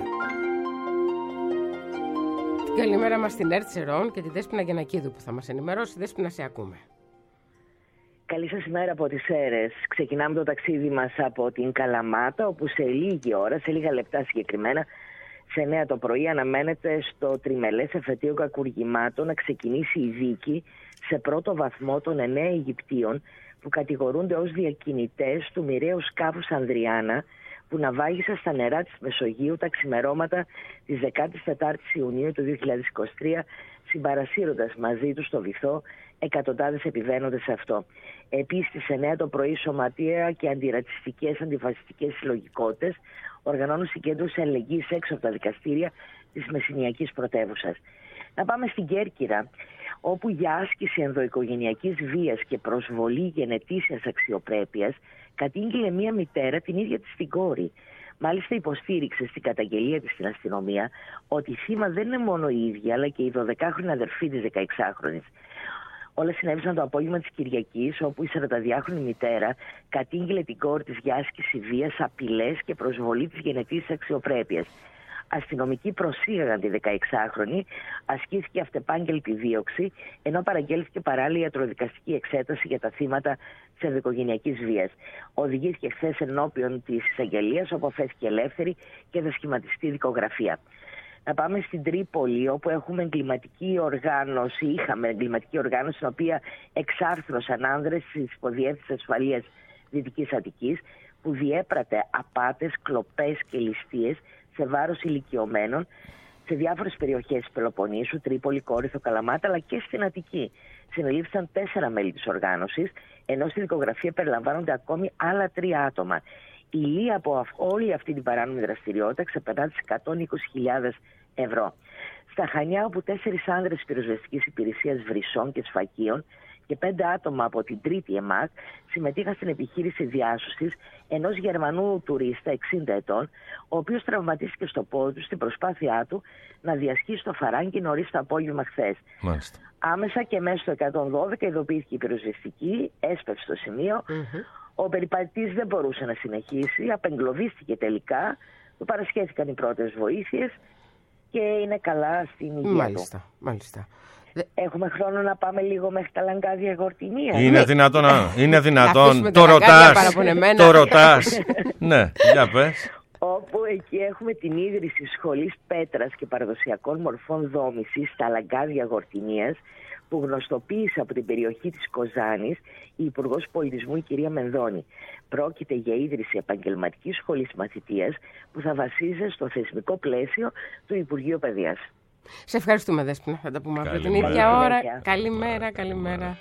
Καλημέρα μας στην ΕΡΤ Σερών και τη Δέσποινα Γιαννακίδου που θα μας ενημερώσει. Δέσποινα, σε ακούμε. Καλή σας ημέρα από τις Σέρρες. Ξεκινάμε το ταξίδι μας από την Καλαμάτα, όπου σε λίγη ώρα, σε λίγα λεπτά συγκεκριμένα, σε 9 το πρωί αναμένεται στο τριμελές εφετείο κακουργημάτων να ξεκινήσει η δίκη σε πρώτο βαθμό των 9 Αιγυπτίων που κατηγορούνται ως διακινητές του μοιραίου σκάφους Ανδριάνα που ναυάγησε στα νερά της Μεσογείου τα ξημερώματα της 14ης Ιουνίου του 2023, συμπαρασύροντας μαζί τους στο βυθό εκατοντάδες επιβαίνοντες σε αυτό. Επίσης, στις 9 το πρωί, σωματεία και αντιρατσιστικές αντιφασιστικές συλλογικότητες οργανώνουν συγκέντρωση αλληλεγγύης έξω από τα δικαστήρια της μεσηνιακής πρωτεύουσας. Να πάμε στην Κέρκυρα, όπου για άσκηση ενδοοικογενειακής βίας και προσβολή γενετήσιας αξιοπρέπειας κατήγγειλε μία μητέρα την ίδια της την κόρη. Μάλιστα υποστήριξε στην καταγγελία της στην αστυνομία ότι η θύμα δεν είναι μόνο η ίδια, αλλά και η 12χρονη αδερφή της 16χρονης. Όλα συνέβησαν το απόγευμα της Κυριακής, όπου η 42χρονη μητέρα κατήγγειλε την κόρη της για άσκηση βίας, απειλές και προσβολή της γενετήσιας αξιοπρέπειας. Αστυνομικοί προσήγαγαν τη 16χρονη, ασκήθηκε αυτεπάγγελτη δίωξη, ενώ παραγγέλθηκε παράλληλη ιατροδικαστική εξέταση για τα θύματα της ενδοοικογενειακής βίας. Οδηγήθηκε χθες ενώπιον της εισαγγελίας, όπου αφέθηκε ελεύθερη και θα σχηματιστεί δικογραφία. να πάμε στην Τρίπολη, όπου έχουμε εγκληματική οργάνωση, είχαμε εγκληματική οργάνωση, στην οποία εξάρθρωσαν άνδρες της Υποδιεύθυνσης Ασφαλείας Δυτικής Αττικής, που διέπρατε απάτες, κλοπές και ληστείες σε βάρος ηλικιωμένων σε διάφορες περιοχές της Πελοποννήσου, Τρίπολη, Κόρινθο, Καλαμάτα, αλλά και στην Αττική. Συνελήφθησαν 4 μέλη της οργάνωσης, ενώ στη δικογραφία περιλαμβάνονται ακόμη άλλα 3 άτομα. Η λία από όλη αυτή την παράνομη δραστηριότητα ξεπερνά τις 120.000 ευρώ. Στα Χανιά, όπου 4 άνδρες της πυροσβεστικής υπηρεσίας Βρυσσών και Σφακίων και 5 άτομα από την τρίτη ΕΜΑΚ συμμετείχαν στην επιχείρηση διάσωσης ενός Γερμανού τουρίστα 60 ετών, ο οποίος τραυματίστηκε στο πόδι του στην προσπάθειά του να διασχίσει το Φαράγγι νωρίς το απόγευμα χθες. Άμεσα και μέσα στο 112 ειδοποιήθηκε η πυροσβεστική, έσπευσε στο σημείο. Ο περιπατητής δεν μπορούσε να συνεχίσει, απεγκλωβίστηκε τελικά, του παρασχέθηκαν οι πρώτες βοήθειες και είναι καλά στην υγεία του. Μάλιστα. Έχουμε χρόνο να πάμε λίγο μέχρι τα Λαγκάδια Γορτινία. Είναι δυνατόν. Το ρωτάς. Ναι, για πες. Όπου εκεί έχουμε την ίδρυση σχολής πέτρας και παραδοσιακών μορφών δόμησης στα Λαγκάδια Γορτινίας, που γνωστοποίησε από την περιοχή της Κοζάνης η Υπουργός Πολιτισμού, η κυρία Μενδώνη. Πρόκειται για ίδρυση επαγγελματικής σχολής μαθητείας που θα βασίζεται στο θεσμικό πλαίσιο του Υπουργείου Παιδείας. Σε ευχαριστούμε, Δέσποινα. Θα τα πούμε αύριο την ίδια ώρα. Καλημέρα.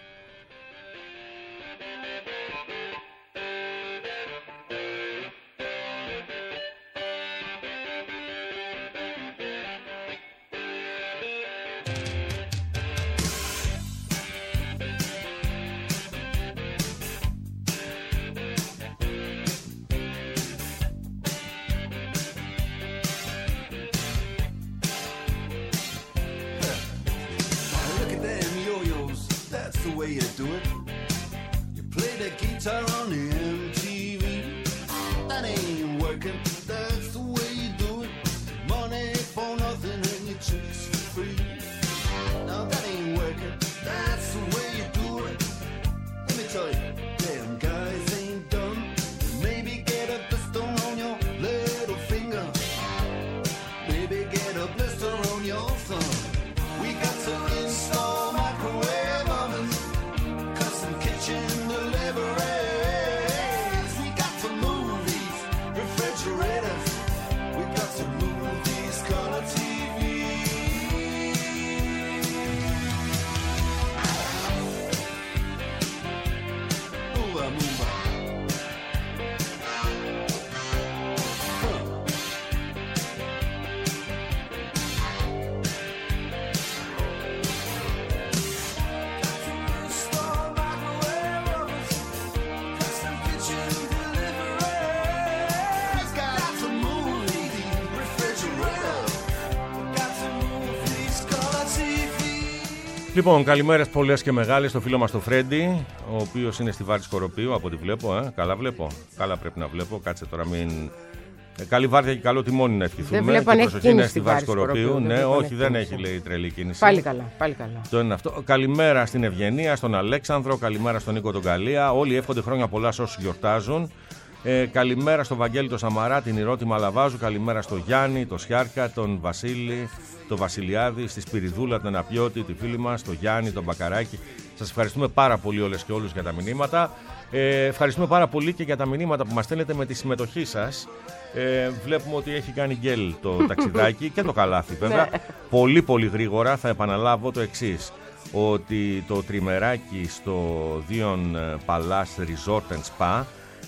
Λοιπόν, καλημέρες πολλές και μεγάλες στο φίλο μας το Φρέντι, ο οποίος είναι στη Βάρη Σκοροπίου, από ό,τι βλέπω. Καλά βλέπω. Καλά πρέπει να βλέπω. Κάτσε τώρα μην. Καλή βάρδια και καλό τιμόνι να ευχηθούμε. Δεν βλέπω αν έχει κίνηση στη Βάρη Σκοροπίου. Ναι, όχι, δεν έχει, λέει, τρελή κίνηση. Πάλι καλά. Το είναι αυτό. Καλημέρα στην Ευγενία, στον Αλέξανδρο, καλημέρα στον Νίκο τον Καλία. Όλοι εύχονται χρόνια πολλά σε όσους γιορτάζουν. Καλημέρα στο Βαγγέλη το Σαμαρά, την Ηρώτη Μαλαβάζου. Καλημέρα στο Γιάννη, το Σιάρκα, τον Βασίλη, τον Βασιλιάδη, στη Σπυριδούλα, τον Αναπιώτη, τη φίλη μας, τον Γιάννη, τον Μπακαράκη. Σας ευχαριστούμε πάρα πολύ όλες και όλους για τα μηνύματα. Ευχαριστούμε πάρα πολύ και για τα μηνύματα που μας στέλνετε με τη συμμετοχή σας. Βλέπουμε ότι έχει κάνει γκέλ το ταξιδάκι και το καλάθι βέβαια. Πολύ πολύ γρήγορα θα επαναλάβω το εξής, ότι το τριμεράκι στο Dion Palace Resort and Spa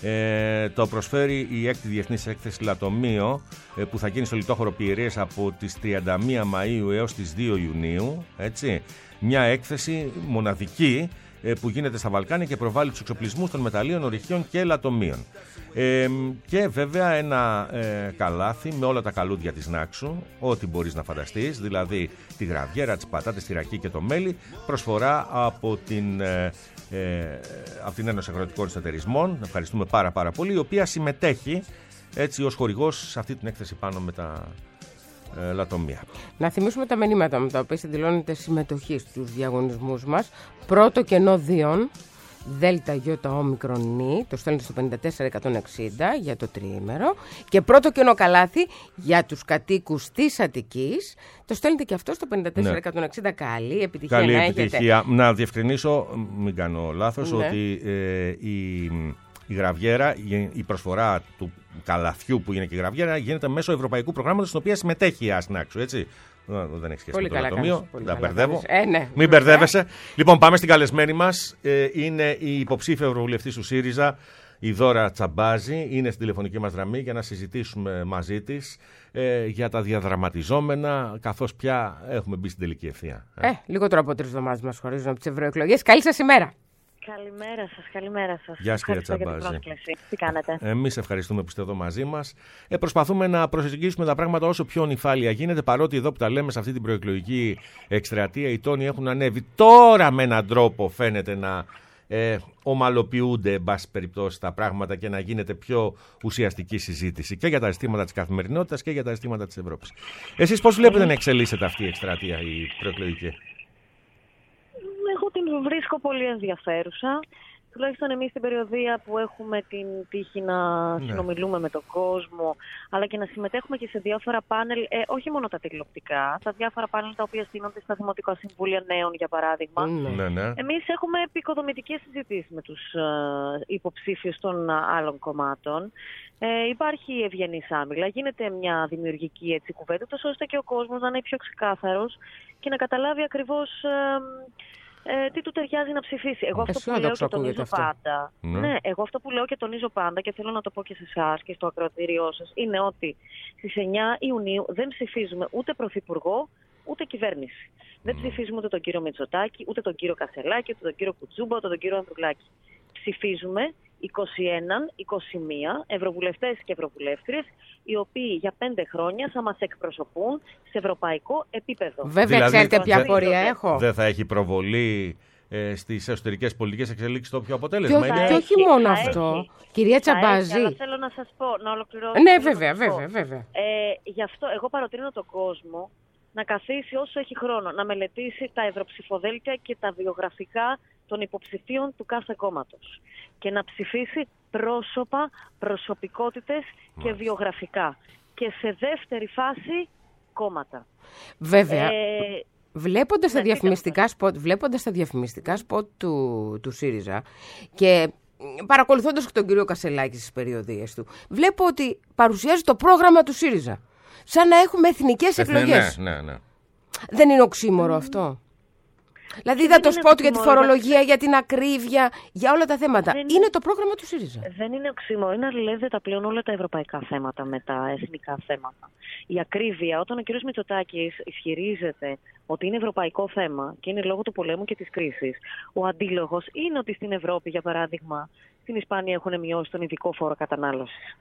το προσφέρει η 6η Διεθνής Έκθεση Λατομείο, που θα γίνει στο Λιτόχωρο Πιερίες από τις 31 Μαΐου έως τις 2 Ιουνίου, έτσι. Μια έκθεση μοναδική που γίνεται στα Βαλκάνια και προβάλλει τους εξοπλισμούς των μεταλλίων, ορυχείων και λατομείων. Και βέβαια ένα καλάθι με όλα τα καλούδια της Νάξου, ό,τι μπορείς να φανταστείς, δηλαδή τη γραβιέρα, τις πατάτες, τη ρακή και το μέλι, προσφορά από την Ένωση Αγροτικών Συνεταιρισμών. Ευχαριστούμε πάρα πολύ, η οποία συμμετέχει έτσι ως χορηγός σε αυτή την έκθεση πάνω με τα λατομεία. Να θυμίσουμε τα μηνύματα με τα οποία δηλώνετε συμμετοχή στους διαγωνισμούς μας. Πρώτο κενό Διον, Δέλτα γιώτα όμικρον νη, το στέλνετε στο 54160 για το τριήμερο. Και πρώτο κενό καλάθι για τους κατοίκους της Αττικής, το στέλνετε και αυτό στο 54160. Καλή επιτυχία. Καλή να επιτυχία. έχετε. Να διευκρινίσω, μην κάνω λάθος, Ναι. ότι η γραβιέρα, η προσφορά του καλαθιού που είναι και η γραβιέρα, γίνεται μέσω ευρωπαϊκού προγράμματος, στην οποία συμμετέχει η Άσναξου, έτσι. Δεν έχει σχέση Πολύ με το καλά ατομείο. κάνεις, πολύ Τα καλά μπερδεύω. κάνεις. Ναι, Μην βέβαια. μπερδεύεσαι. Λοιπόν, πάμε στην καλεσμένη μας. Είναι η υποψήφια ευρωβουλευτής του ΣΥΡΙΖΑ, η Δώρα Τσαμπάζη. Είναι στην τηλεφωνική μας γραμμή για να συζητήσουμε μαζί της για τα διαδραματιζόμενα, καθώς πια έχουμε μπει στην τελική ευθεία. Λιγότερο από 3 εβδομάδες μας χωρίζουν από τις ευρωεκλογές. Καλή σας ημέρα. Καλημέρα σας, καλημέρα σας. Γεια σας, κύριε Ευχαριστώ για την Τσαμπάζη. πρόσκληση. Τι κάνετε? Εμείς ευχαριστούμε που είστε εδώ μαζί μας. Προσπαθούμε να προσεγγίσουμε τα πράγματα όσο πιο νυφάλια γίνεται, παρότι εδώ που τα λέμε σε αυτή την προεκλογική εκστρατεία οι τόνοι έχουν ανέβει. Τώρα με έναν τρόπο φαίνεται να ομαλοποιούνται, εν πάση περιπτώσει, τα πράγματα και να γίνεται πιο ουσιαστική συζήτηση και για τα ζητήματα της καθημερινότητας και για τα ζητήματα της Ευρώπης. Εσείς πώς βλέπετε να εξελίσσεται αυτή η εκστρατεία, η προεκλογική? Εγώ την βρίσκω πολύ ενδιαφέρουσα. Τουλάχιστον εμείς στην περιοδία που έχουμε την τύχη να συνομιλούμε με τον κόσμο, αλλά και να συμμετέχουμε και σε διάφορα πάνελ, όχι μόνο τα τηλεοπτικά, τα διάφορα πάνελ τα οποία στείνονται στα Δημοτικά Συμβούλια Νέων, για παράδειγμα. Ναι. Εμείς έχουμε επικοδομητικές συζητήσεις με τους υποψήφιους των άλλων κομμάτων. Υπάρχει ευγενής άμυλα, γίνεται μια δημιουργική κουβέντα, τόσο ώστε και ο κόσμος να είναι πιο ξεκάθαρος και να καταλάβει ακριβώς τι του ταιριάζει να ψηφίσει. Εγώ αυτό που λέω και τονίζω πάντα. Ναι, εγώ αυτό που λέω και τονίζω πάντα και θέλω να το πω και σε εσάς και στο ακροατήριό σας, είναι ότι στις 9 Ιουνίου δεν ψηφίζουμε ούτε πρωθυπουργό, ούτε κυβέρνηση. Δεν ψηφίζουμε ούτε τον κύριο Μητσοτάκη, ούτε τον κύριο Κασελάκη, ούτε τον κύριο Κουτσούμπα, ούτε τον κύριο Ανδρουλάκη. Ψηφίζουμε 21 ευρωβουλευτές και ευρωβουλεύτριες, οι οποίοι για 5 χρόνια θα μας εκπροσωπούν σε ευρωπαϊκό επίπεδο. Βέβαια, δηλαδή, ξέρετε ποια απορία έχω. Δεν θα έχει προβολή στις εσωτερικές πολιτικές εξελίξεις το πιο αποτέλεσμα? Και όχι μόνο αυτό. Κυρία Τσαμπάζη. Αλλά θέλω να σας πω, να ολοκληρώσω. Ναι, βέβαια. Γι' αυτό εγώ παροτρύνω τον κόσμο να καθίσει όσο έχει χρόνο, να μελετήσει τα ευρωψηφοδέλτια και τα βιογραφικά των υποψηφίων του κάθε κόμματος και να ψηφίσει πρόσωπα, προσωπικότητες και βιογραφικά. Και σε δεύτερη φάση κόμματα. Βέβαια. Βλέποντας τα διαφημιστικά σποτ του ΣΥΡΙΖΑ και παρακολουθώντας τον κύριο Κασελάκη στις περιοδίες του, βλέπω ότι παρουσιάζει το πρόγραμμα του ΣΥΡΙΖΑ. Σαν να έχουμε εθνικές εκλογές. Ναι. Δεν είναι οξύμορο αυτό? Δηλαδή είδα το σποτ για τη φορολογία, για την ακρίβεια, για όλα τα θέματα. Είναι το πρόγραμμα του ΣΥΡΙΖΑ. Δεν είναι οξύμορο. Είναι αλληλένδετα πλέον όλα τα ευρωπαϊκά θέματα με τα εθνικά θέματα. Η ακρίβεια, όταν ο κ. Μητσοτάκης ισχυρίζεται ότι είναι ευρωπαϊκό θέμα και είναι λόγω του πολέμου και της κρίσης, ο αντίλογος είναι ότι στην Ευρώπη, για παράδειγμα, στην Ισπανία έχουν μειώσει τον ειδικό φόρο κατανάλωσης.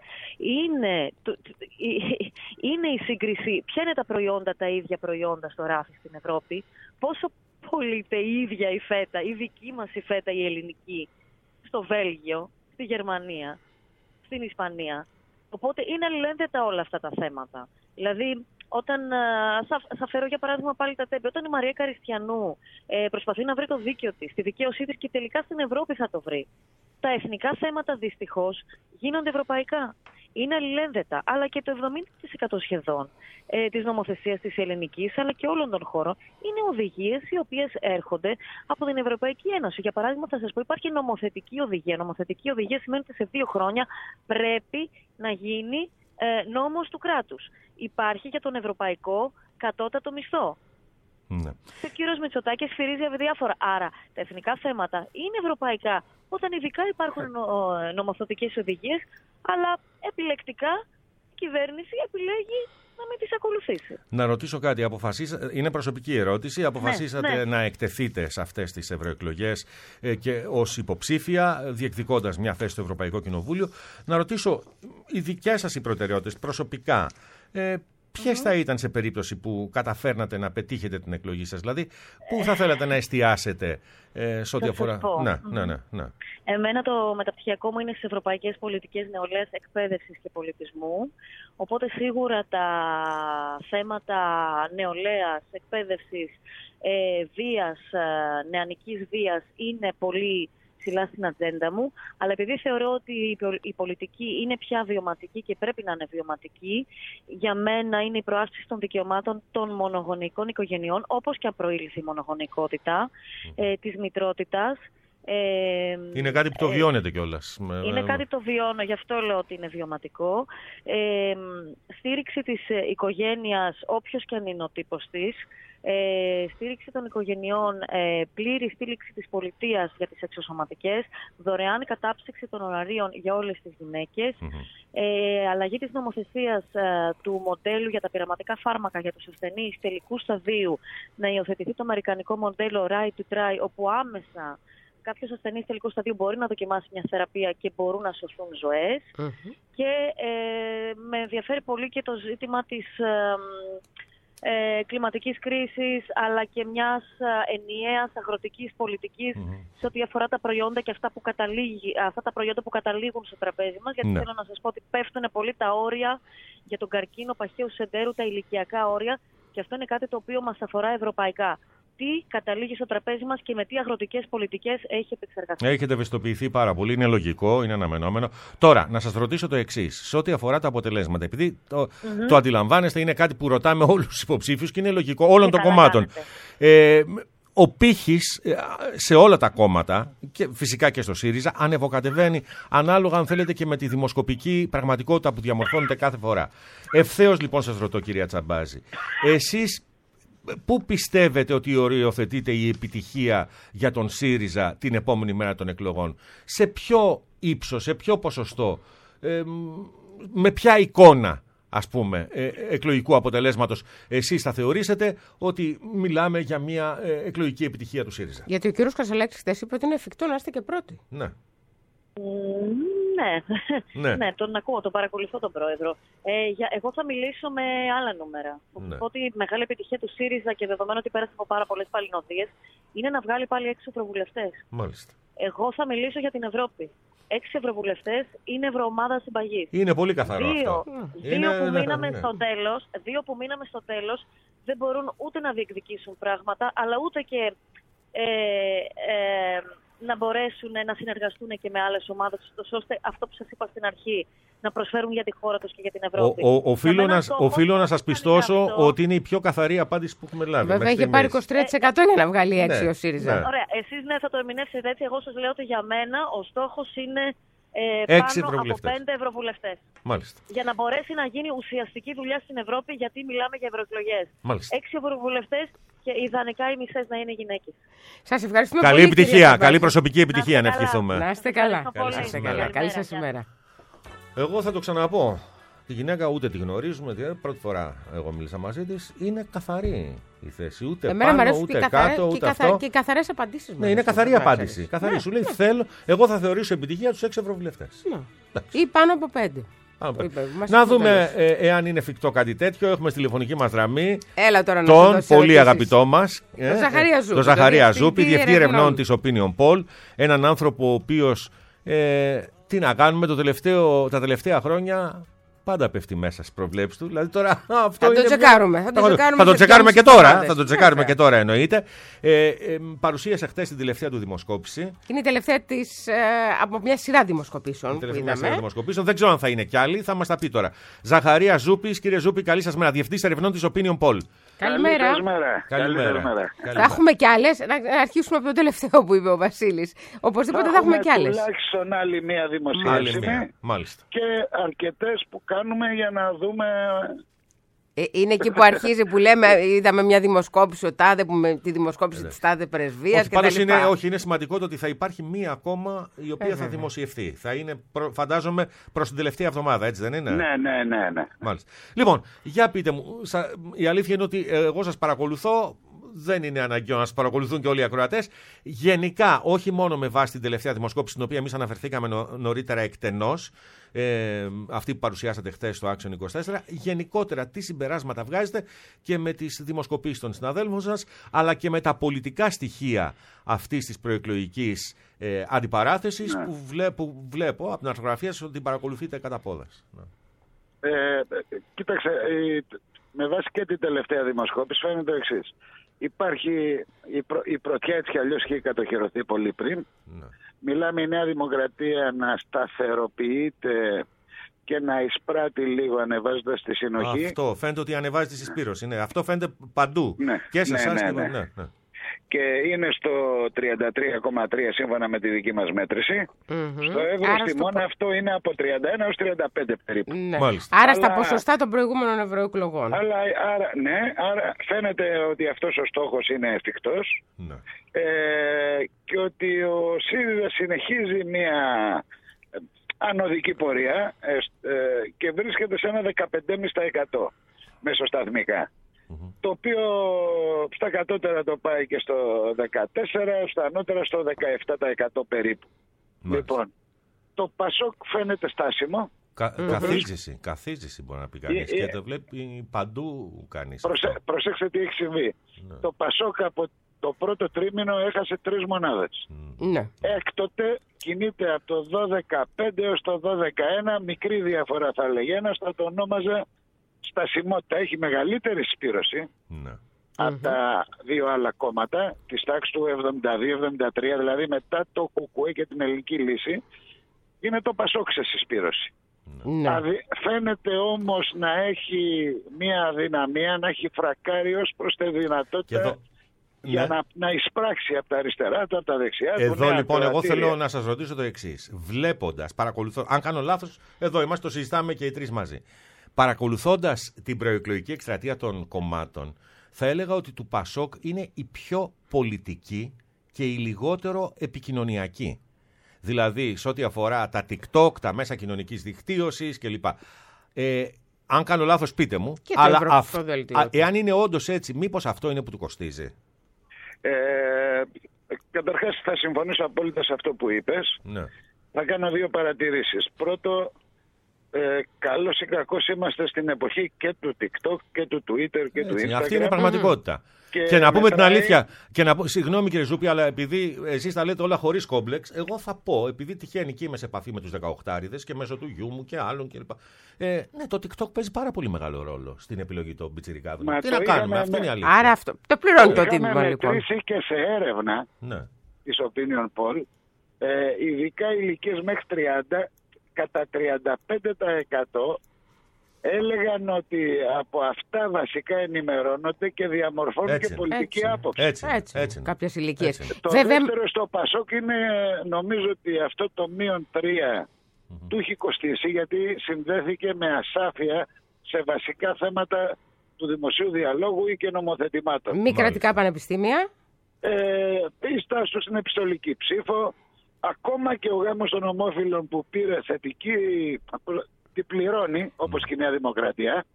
Είναι η σύγκριση. Ποια είναι τα προϊόντα, τα ίδια προϊόντα στο ράφι στην Ευρώπη, πόσο πωλείται η ίδια η φέτα, η δική μας η φέτα, η ελληνική, στο Βέλγιο, στη Γερμανία, στην Ισπανία. Οπότε είναι αλληλένδετα όλα αυτά τα θέματα. Δηλαδή, όταν θα φέρω για παράδειγμα πάλι τα τέμπη, όταν η Μαρία Καριστιανού προσπαθεί να βρει το δίκαιο της, τη δικαίωσή της και τελικά στην Ευρώπη θα το βρει. Τα εθνικά θέματα δυστυχώς γίνονται ευρωπαϊκά. Είναι αλληλένδετα, αλλά και το 70% σχεδόν της νομοθεσίας της ελληνικής, αλλά και όλων των χώρων, είναι οδηγίες οι οποίες έρχονται από την Ευρωπαϊκή Ένωση. Για παράδειγμα, θα σας πω, υπάρχει νομοθετική οδηγία. Νομοθετική οδηγία σημαίνει ότι σε 2 χρόνια πρέπει να γίνει νόμος του κράτους. Υπάρχει για τον ευρωπαϊκό κατώτατο μισθό. Ναι. Ο κύριος Μητσοτάκης σφυρίζει διάφορα. Άρα τα εθνικά θέματα είναι ευρωπαϊκά, όταν ειδικά υπάρχουν νομοθετικές οδηγίες, αλλά επιλεκτικά η κυβέρνηση επιλέγει να μην τις ακολουθήσει. Να ρωτήσω κάτι. Είναι προσωπική ερώτηση. Αποφασίσατε να εκτεθείτε σε αυτές τις ευρωεκλογές και ως υποψήφια, διεκδικώντας μια θέση στο Ευρωπαϊκό Κοινοβούλιο. Να ρωτήσω, οι δικές σας οι προτεραιότητες προσωπικά, ποιες θα ήταν σε περίπτωση που καταφέρνατε να πετύχετε την εκλογή σας? Δηλαδή, πού θα θέλατε να εστιάσετε σε ό,τι αφορά... Ναι. Εμένα το μεταπτυχιακό μου είναι στις ευρωπαϊκές πολιτικές νεολαίας, εκπαίδευσης και πολιτισμού. Οπότε σίγουρα τα θέματα νεολαίας, εκπαίδευσης, βίας, νεανικής βίας είναι πολύ ψηλά στην ατζέντα μου, αλλά επειδή θεωρώ ότι η πολιτική είναι πια βιωματική και πρέπει να είναι βιωματική, για μένα είναι η προάσπιση των δικαιωμάτων των μονογονεϊκών οικογενειών, όπως και αν προήλθε η μονογονεϊκότητα, της μητρότητας. Είναι κάτι που το βιώνετε κιόλας. Είναι κάτι το βιώνω, γι' αυτό λέω ότι είναι βιωματικό. Στήριξη της οικογένειας, όποιος και αν είναι ο τύπος της. Στήριξη των οικογενειών, πλήρη στήριξη της πολιτείας για τις εξωσωματικές, δωρεάν κατάψυξη των ωραρίων για όλες τις γυναίκες, αλλαγή της νομοθεσίας του μοντέλου για τα πειραματικά φάρμακα για τους ασθενείς τελικού σταδίου, να υιοθετηθεί το αμερικανικό μοντέλο right to try, όπου άμεσα κάποιος ασθενής τελικού σταδίου μπορεί να δοκιμάσει μια θεραπεία και μπορούν να σωθούν ζωές. Και με ενδιαφέρει πολύ και το ζήτημα της κλιματικής κρίσης, αλλά και μιας ενιαίας αγροτικής πολιτικής σε ό,τι αφορά τα προϊόντα και αυτά τα προϊόντα που καταλήγουν στο τραπέζι μας. Γιατί θέλω να σας πω ότι πέφτουν πολύ τα όρια για τον καρκίνο παχαίου σεντέρου, τα ηλικιακά όρια, και αυτό είναι κάτι το οποίο μας αφορά ευρωπαϊκά. Τι καταλήγει στο τραπέζι μας και με τι αγροτικές πολιτικές έχει επεξεργαστεί. Έχετε ευαισθητοποιηθεί πάρα πολύ, είναι λογικό, είναι αναμενόμενο. Τώρα, να σας ρωτήσω το εξής, σε ό,τι αφορά τα αποτελέσματα. Επειδή το αντιλαμβάνεστε, είναι κάτι που ρωτάμε όλους τους υποψήφιους και είναι λογικό όλων των κομμάτων. Ο πύχης σε όλα τα κόμματα, και φυσικά και στο ΣΥΡΙΖΑ, ανεβοκατεβαίνει ανάλογα, αν θέλετε, και με τη δημοσκοπική πραγματικότητα που διαμορφώνεται κάθε φορά. Ευθέως λοιπόν σας ρωτώ, κυρία Τσαμπάζη, εσείς πού πιστεύετε ότι οριοθετείται η επιτυχία για τον ΣΥΡΙΖΑ την επόμενη μέρα των εκλογών? Σε ποιο ύψος, σε ποιο ποσοστό, με ποια εικόνα, ας πούμε, εκλογικού αποτελέσματος εσείς θα θεωρήσετε ότι μιλάμε για μια εκλογική επιτυχία του ΣΥΡΙΖΑ? Γιατί ο κύριος Κασελάκης χθες είπε ότι είναι εφικτό να είστε και πρώτοι. Ναι. Ναι, τον ακούω, τον παρακολουθώ τον πρόεδρο. Εγώ θα μιλήσω με άλλα νούμερα. Θα πω ότι η μεγάλη επιτυχία του ΣΥΡΙΖΑ, και δεδομένου ότι πέρασε από πάρα πολλές παλινοδίες, είναι να βγάλει πάλι 6 ευρωβουλευτές. Μάλιστα. Εγώ θα μιλήσω για την Ευρώπη. 6 ευρωβουλευτές είναι ευρωομάδα συμπαγής. Είναι πολύ καθαρό αυτό. Δύο που μείναμε στο τέλος δεν μπορούν ούτε να διεκδικήσουν πράγματα, αλλά ούτε και να μπορέσουν να συνεργαστούν και με άλλες ομάδες, ώστε αυτό που σας είπα στην αρχή, να προσφέρουν για τη χώρα τους και για την Ευρώπη. Οφείλω να σας πιστώσω ότι είναι η πιο καθαρή απάντηση που έχουμε λάβει. Βέβαια, είχε πάρει 23% για να βγάλει 6 ο ΣΥΡΙΖΑ. Ωραία, εσείς θα το ερμηνεύσετε έτσι. Εγώ σας λέω ότι για μένα ο στόχος είναι πάνω από 5 ευρωβουλευτές. Μάλιστα. Για να μπορέσει να γίνει ουσιαστική δουλειά στην Ευρώπη, γιατί μιλάμε για ευρωεκλογές. 6 ευρωβουλευτές και ιδανικά οι μισές να είναι γυναίκες. Σας ευχαριστούμε πολύ. Καλή επιτυχία, καλή προσωπική επιτυχία να ευχηθούμε. Να είστε καλά. Καλή σας ημέρα. Εγώ θα το ξαναπώ. Τη γυναίκα ούτε τη γνωρίζουμε, πρώτη φορά εγώ μίλησα μαζί της. Είναι καθαρή η θέση. Ούτε πάνω, ούτε κάτω, ούτε αυτό. Και καθαρές απαντήσεις. Ναι, είναι καθαρή απάντηση. Καθαρή. Σου λέει θέλω, εγώ θα θεωρήσω επιτυχία τους 6 ευρωβουλευτές. Ή πάνω από 5. Να δούμε εάν είναι εφικτό κάτι τέτοιο. Έχουμε στη τηλεφωνική μας γραμμή τον πολύ αγαπητό μας, τον Ζαχαρία Ζούπη, διευθυντή ερευνών της Opinion Poll. Έναν άνθρωπο ο οποίος, τι να κάνουμε, τα τελευταία χρόνια πάντα πέφτει μέσα στις προβλέψεις του. Δηλαδή τώρα αυτό θα το τσεκάρουμε. Θα το τσεκάρουμε και τώρα. Θα το τσεκάρουμε και τώρα, εννοείται. Παρουσίασε χτες την τελευταία του δημοσκόπηση. Είναι η τελευταία της από μια σειρά δημοσκοπήσεων. Δεν ξέρω αν θα είναι κι άλλοι. Θα μας τα πει τώρα. Ζαχαρία Ζούπης. Κύριε Ζούπη, καλή σας μέρα. Διευθυντής ερευνών της Opinion Poll. Καλημέρα. Καλημέρα. Θα έχουμε κι άλλες. Να αρχίσουμε από το τελευταίο που είπε ο Βασίλης. Οπωσδήποτε θα έχουμε κι άλλες. Τουλάχιστον άλλη μία δημοσίευση. Μάλιστα. Και αρκετές που κάνουμε για να δούμε. Είναι εκεί που αρχίζει που λέμε, είδαμε μια δημοσκόπηση τη δημοσκόπηση της τάδε πρεσβείας. Όχι, είναι σημαντικό το ότι θα υπάρχει μία ακόμα η οποία θα δημοσιευτεί. Θα είναι, φαντάζομαι, προς την τελευταία εβδομάδα, έτσι δεν είναι? Ναι. Μάλιστα. Λοιπόν, για πείτε μου, η αλήθεια είναι ότι εγώ σας παρακολουθώ. Δεν είναι αναγκαίο να σας παρακολουθούν και όλοι οι ακροατές. Γενικά, όχι μόνο με βάση την τελευταία δημοσκόπηση, στην οποία εμείς αναφερθήκαμε νωρίτερα εκτενώς, αυτή που παρουσιάσατε χθες στο Action 24, γενικότερα τι συμπεράσματα βγάζετε και με τις δημοσκοπήσεις των συναδέλφων σας, αλλά και με τα πολιτικά στοιχεία αυτής της προεκλογικής αντιπαράθεσης που βλέπω από την αρθογραφία σας ότι την παρακολουθείτε κατά πόδας. Κοίταξε, με βάση και την τελευταία δημοσκόπηση φαίνεται το εξής. Υπάρχει η πρωτιά, έτσι κι αλλιώς είχε κατοχυρωθεί πολύ πριν. Μιλάμε η Νέα Δημοκρατία να σταθεροποιείται και να εισπράττει λίγο ανεβάζοντας τη συνοχή. Αυτό φαίνεται ότι ανεβάζει τη συσπήρωση. Ναι. Αυτό φαίνεται παντού. Ναι, και σε εσάς ναι. Και είναι στο 33,3 σύμφωνα με τη δική μας μέτρηση. Στο Ευρωστημόνα αυτό είναι από 31 έως 35 περίπου. Ναι. Άρα στα ποσοστά των προηγούμενων ευρωεκλογών. Άρα φαίνεται ότι αυτός ο στόχος είναι εφικτός. Ναι. Και ότι ο ΣΥΡΙΖΑ συνεχίζει μια ανωδική πορεία και βρίσκεται σε ένα 15,5% μεσοσταθμικά. Το οποίο στα κατώτερα το πάει και στο 14, στα ανώτερα στο 17% περίπου. Λοιπόν, το ΠΑΣΟΚ φαίνεται στάσιμο. Καθίζηση μπορεί να πει κανείς και το βλέπει παντού κανείς. Προσέξτε τι έχει συμβεί. Το ΠΑΣΟΚ από το πρώτο τρίμηνο έχασε 3 μονάδες. Έκτοτε κινείται από το 12,5 έως το 12,1, μικρή διαφορά θα έλεγε. Ένας θα το ονόμαζε στασιμότητα. Έχει μεγαλύτερη συσπήρωση από τα δύο άλλα κόμματα, της τάξης του 72-73, δηλαδή μετά το ΚΚΕ και την Ελληνική Λύση, είναι το ΠΑΣΟΚ σε συσπήρωση. Φαίνεται όμως να έχει μια αδυναμία, να έχει φρακάρει ως προς τη δυνατότητα για να εισπράξει από τα αριστερά του, από τα δεξιά του. Εδώ λοιπόν εγώ θέλω να σας ρωτήσω το εξής. Βλέποντας, παρακολουθώ, αν κάνω λάθος, εδώ είμαστε, το συζητάμε και οι τρεις μαζί. Παρακολουθώντας την προεκλογική εκστρατεία των κομμάτων, θα έλεγα ότι του ΠΑΣΟΚ είναι η πιο πολιτική και η λιγότερο επικοινωνιακή. Δηλαδή, σε ό,τι αφορά τα TikTok, τα μέσα κοινωνικής δικτύωσης κλπ. Αν κάνω λάθος, πείτε μου. Και αλλά εάν είναι όντως έτσι, μήπως αυτό είναι που του κοστίζει? Καταρχάς, θα συμφωνήσω απόλυτα σε αυτό που είπες. Ναι. Θα κάνω 2 παρατηρήσεις. Πρώτο, καλώς ή κακώς είμαστε στην εποχή και του TikTok και του Twitter και του Instagram. Αυτή είναι η πραγματικότητα. Και να πούμε την αλήθεια, συγγνώμη κύριε Ζούπη, αλλά επειδή εσείς τα λέτε όλα χωρίς κόμπλεξ, εγώ θα πω, επειδή τυχαίνει και είμαι σε επαφή με τους 18άριδες και μέσω του γιού μου και άλλων κλπ. Ναι, το TikTok παίζει πάρα πολύ μεγάλο ρόλο στην επιλογή των πιτσιρικάδων. Τι να κάνουμε, αυτή είναι η αλήθεια. Άρα αυτό το πληρώνει το τίμημα λοιπόν. Είχαμε μετρήσει και σε έρευνα της Opinion Poll, ειδικά ηλικίες μέχρι 30, κατά 35% έλεγαν ότι από αυτά βασικά ενημερώνονται και διαμορφώνουν και πολιτική άποψη. Έτσι. Κάποιες ηλικίες. Το δεύτερο στο ΠΑΣΟΚ είναι, νομίζω ότι αυτό το -3 του έχει κοστίσει, γιατί συνδέθηκε με ασάφεια σε βασικά θέματα του δημοσίου διαλόγου ή και νομοθετημάτων. Μη κρατικά πανεπιστήμια. Πίστα στην επιστολική ψήφο. Ακόμα και ο γάμος των ομόφυλων που πήρε θετική, τη πληρώνει, όπως και η Νέα Δημοκρατία,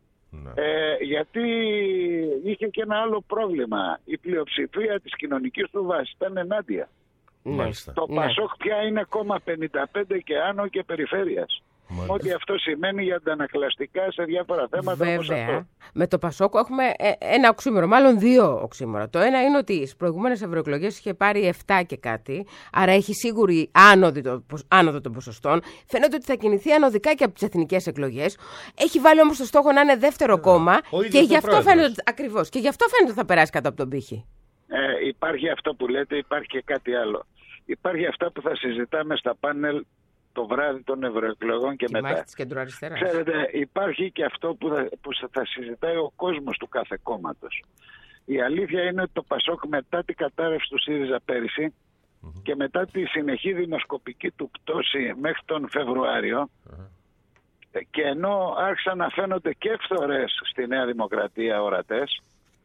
γιατί είχε και ένα άλλο πρόβλημα. Η πλειοψηφία της κοινωνικής του βάσης ήταν ενάντια. Το ΠΑΣΟΚ πια είναι 55 και άνω και περιφέρειας. Ό,τι αυτό σημαίνει για αντανακλαστικά σε διάφορα θέματα. Βέβαια. Με το ΠΑΣΟΚ έχουμε ένα οξύμορο, μάλλον 2 οξύμορα. Το ένα είναι ότι στις προηγούμενες ευρωεκλογές είχε πάρει 7 και κάτι, άρα έχει σίγουρη άνοδο των ποσοστών. Φαίνεται ότι θα κινηθεί ανωδικά και από τις εθνικές εκλογές. Έχει βάλει όμως το στόχο να είναι δεύτερο κόμμα και γι' αυτό φαίνεται ακριβώς. Και γι' αυτό φαίνεται ότι θα περάσει κάτω από τον πύχη. Υπάρχει αυτό που λέτε, υπάρχει και κάτι άλλο. Υπάρχει αυτά που θα συζητάμε στα πάνελ το βράδυ των ευρωεκλογών και μετά. Ξέρετε, υπάρχει και αυτό που θα συζητάει ο κόσμος του κάθε κόμματος. Η αλήθεια είναι ότι το ΠΑΣΟΚ μετά την κατάρρευση του ΣΥΡΙΖΑ πέρυσι και μετά τη συνεχή δημοσκοπική του πτώση μέχρι τον Φεβρουάριο, και ενώ άρχισαν να φαίνονται και φθορές στη Νέα Δημοκρατία ορατές,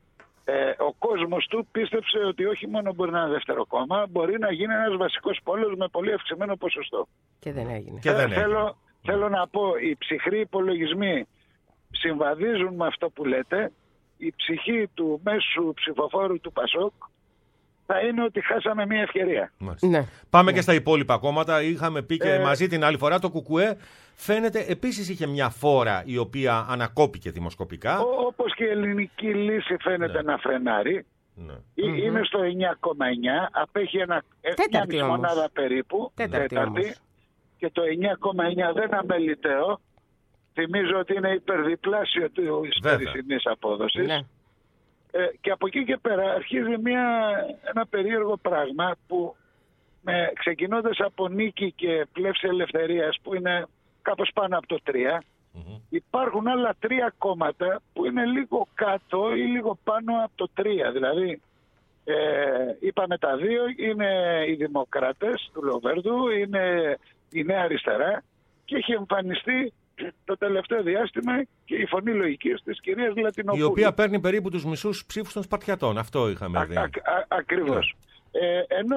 ο κόσμος του πίστεψε ότι όχι μόνο μπορεί να είναι δεύτερο κόμμα, μπορεί να γίνει ένας βασικός πόλος με πολύ αυξημένο ποσοστό. Και δεν έγινε. Θέλω να πω, οι ψυχροί υπολογισμοί συμβαδίζουν με αυτό που λέτε. Η ψυχή του μέσου ψηφοφόρου του ΠΑΣΟΚ θα είναι ότι χάσαμε μια ευκαιρία. Πάμε και στα υπόλοιπα κόμματα. Είχαμε πει και μαζί την άλλη φορά το ΚΚΕ. Φαίνεται επίσης είχε μια φόρα η οποία ανακόπηκε δημοσκοπικά. Όπως και η Ελληνική Λύση φαίνεται να φρενάρει. Είναι στο 9,9. Απέχει μια μονάδα περίπου. Τέταρτη. Και το 9,9 δεν αμεληταίο. Θυμίζω ότι είναι υπερδιπλάσιο της περσινής απόδοσης. Και από εκεί και πέρα αρχίζει ένα περίεργο πράγμα που ξεκινώντας από Νίκη και Πλεύση Ελευθερίας που είναι κάπως πάνω από το 3, υπάρχουν άλλα 3 κόμματα που είναι λίγο κάτω ή λίγο πάνω από το 3. Δηλαδή, είπαμε τα 2, είναι οι Δημοκράτες του Λοβέρδου, είναι η Νέα Αριστερά και έχει εμφανιστεί το τελευταίο διάστημα και η Φωνή Λογικής της κυρίας Λατινοπούλου. Η οποία παίρνει περίπου τους μισούς ψήφους των Σπαρτιατών. Αυτό είχαμε δει. Ακριβώς. Ενώ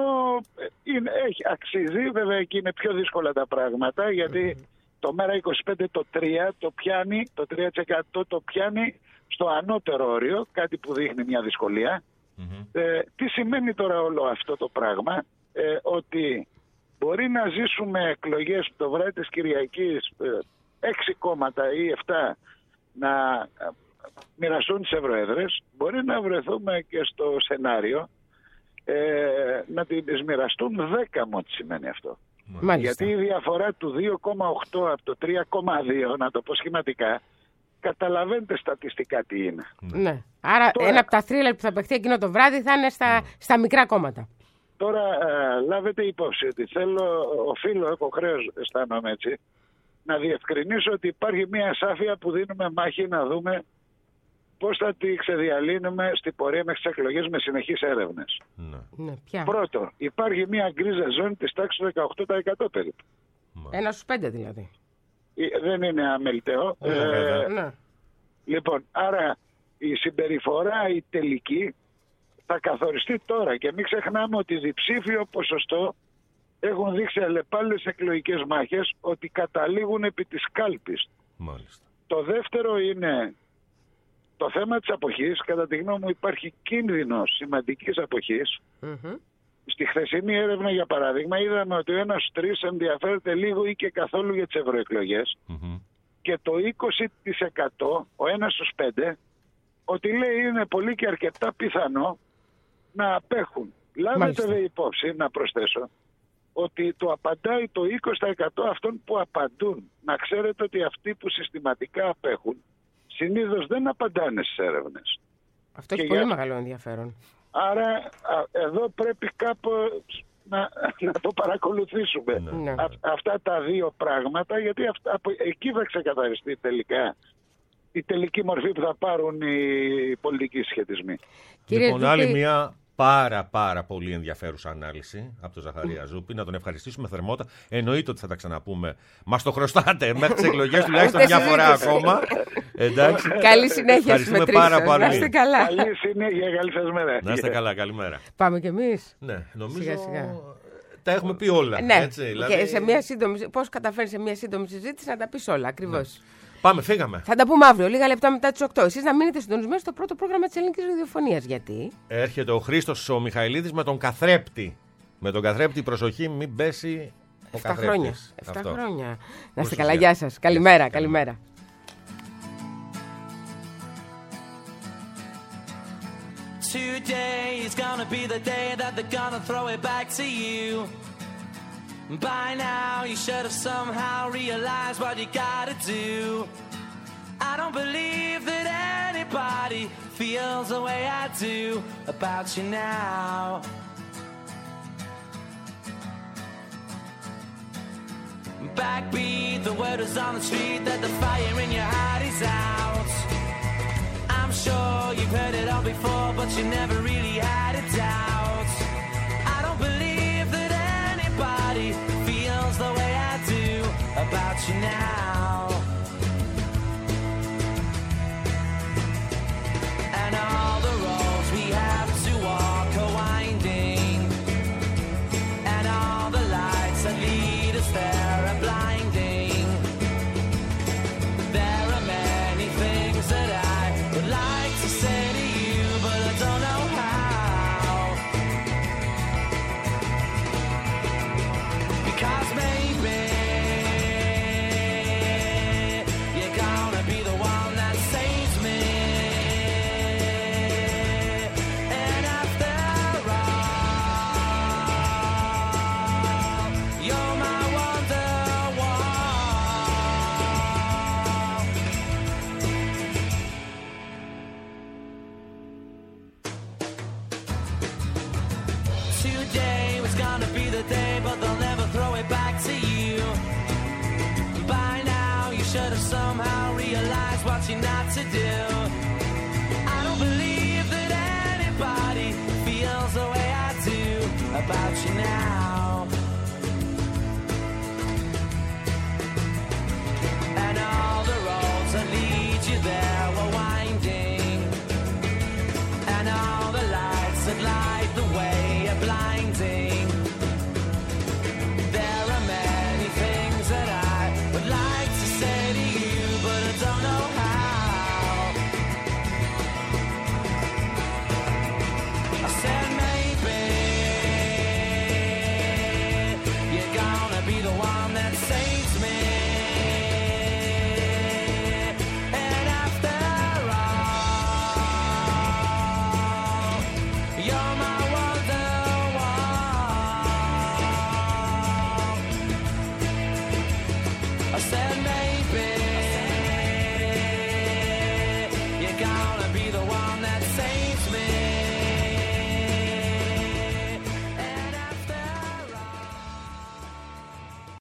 αξίζει, βέβαια εκεί είναι πιο δύσκολα τα πράγματα, γιατί το ΜΕΡΑ25 το 3 το πιάνει, το 3% το πιάνει στο ανώτερο όριο, κάτι που δείχνει μια δυσκολία. Τι σημαίνει τώρα όλο αυτό το πράγμα? Ότι μπορεί να ζήσουμε εκλογές το βράδυ της Κυριακής, 6 κόμματα ή 7 να μοιραστούν τις ευρωέδρες. Μπορεί να βρεθούμε και στο σενάριο να τις μοιραστούν 10, ό,τι σημαίνει αυτό. Μάλιστα. Γιατί η διαφορά του 2,8 από το 3,2, να το πω σχηματικά, καταλαβαίνετε στατιστικά τι είναι. Ναι. Άρα τώρα, ένα από τα θρίλερ που θα παιχτεί εκείνο το βράδυ θα είναι στα μικρά κόμματα. Τώρα λάβετε υπόψη ότι οφείλω, έχω χρέος, αισθάνομαι έτσι, να διευκρινίσω ότι υπάρχει μια ασάφεια που δίνουμε μάχη να δούμε πώς θα τη ξεδιαλύνουμε στην πορεία μέχρι τις εκλογές με συνεχείς έρευνες. Ναι, πρώτο, υπάρχει μια γκρίζα ζώνη της τάξης του 18% περίπου. 1 στους 5 δηλαδή. Δεν είναι αμεληταίο. Ναι. Λοιπόν, άρα η συμπεριφορά, η τελική, θα καθοριστεί τώρα και μην ξεχνάμε ότι διψήφιο ποσοστό έχουν δείξει αλλεπάλληλες εκλογικές μάχες ότι καταλήγουν επί της κάλπης. Μάλιστα. Το δεύτερο είναι το θέμα της αποχής. Κατά τη γνώμη μου υπάρχει κίνδυνος σημαντικής αποχής. Στη χθεσινή έρευνα, για παράδειγμα, είδαμε ότι ο 1 στους 3 ενδιαφέρεται λίγο ή και καθόλου για τις ευρωεκλογές και το 20%, ο 1 στους 5, ότι λέει είναι πολύ και αρκετά πιθανό να απέχουν. Λάβετε δε υπόψη, να προσθέσω, ότι το απαντάει το 20% αυτών που απαντούν. Να ξέρετε ότι αυτοί που συστηματικά απέχουν συνήθως δεν απαντάνε στις έρευνες. Αυτό έχει πολύ μεγάλο ενδιαφέρον. Άρα εδώ πρέπει κάπως να το παρακολουθήσουμε. Αυτά τα 2 πράγματα, γιατί εκεί θα ξεκαθαριστεί τελικά η τελική μορφή που θα πάρουν οι πολιτικοί σχετισμοί. Λοιπόν, άλλη μια πάρα πολύ ενδιαφέρουσα ανάλυση από τον Ζαχαρία Ζούπη. Να τον ευχαριστήσουμε θερμότατα. Εννοείται ότι θα τα ξαναπούμε. Μας το χρωστάτε μέχρι τις εκλογές τουλάχιστον μια φορά ακόμα. Εντάξει. Καλή συνέχεια στις μετρήσεις σας. Να είστε καλά. Καλή συνέχεια, καλή σας μέρα. Να είστε καλά, καλημέρα. Πάμε κι εμείς. Ναι, νομίζω σιγά. Τα έχουμε πει όλα. Ναι, έτσι, δηλαδή... και σε μια σύντομη, πώς καταφέρεις σε μια σύντομη συζήτηση να τα πεις όλα ακριβώς. Ναι. Πάμε, φύγαμε. Θα τα πούμε αύριο, λίγα λεπτά μετά τις 8. Εσείς να μείνετε συντονισμένοι στο πρώτο πρόγραμμα της ελληνικής ραδιοφωνίας. Γιατί έρχεται ο Χρήστος ο Μιχαηλίδης με τον καθρέπτη. Με τον καθρέπτη, προσοχή, μην πέσει ο καθρέπτης. 7 χρόνια. Να είστε καλά, γεια σας. Καλημέρα, καλημέρα. Today is gonna be the day that they're gonna throw it back to you. By now you should have somehow realized what you gotta do. I don't believe that anybody feels the way I do about you now. Backbeat, the word is on the street that the fire in your heart is out. I'm sure you've heard it all before, but you never really had a doubt. I don't believe that anybody feels the way I do about you now. And all the roads we have to walk are winding, and all the lights that lead us there are blinding. There are many things that I would like to say to you, but I don't know how. Because maybe taught you not to do. I don't believe that anybody feels the way I do about you now.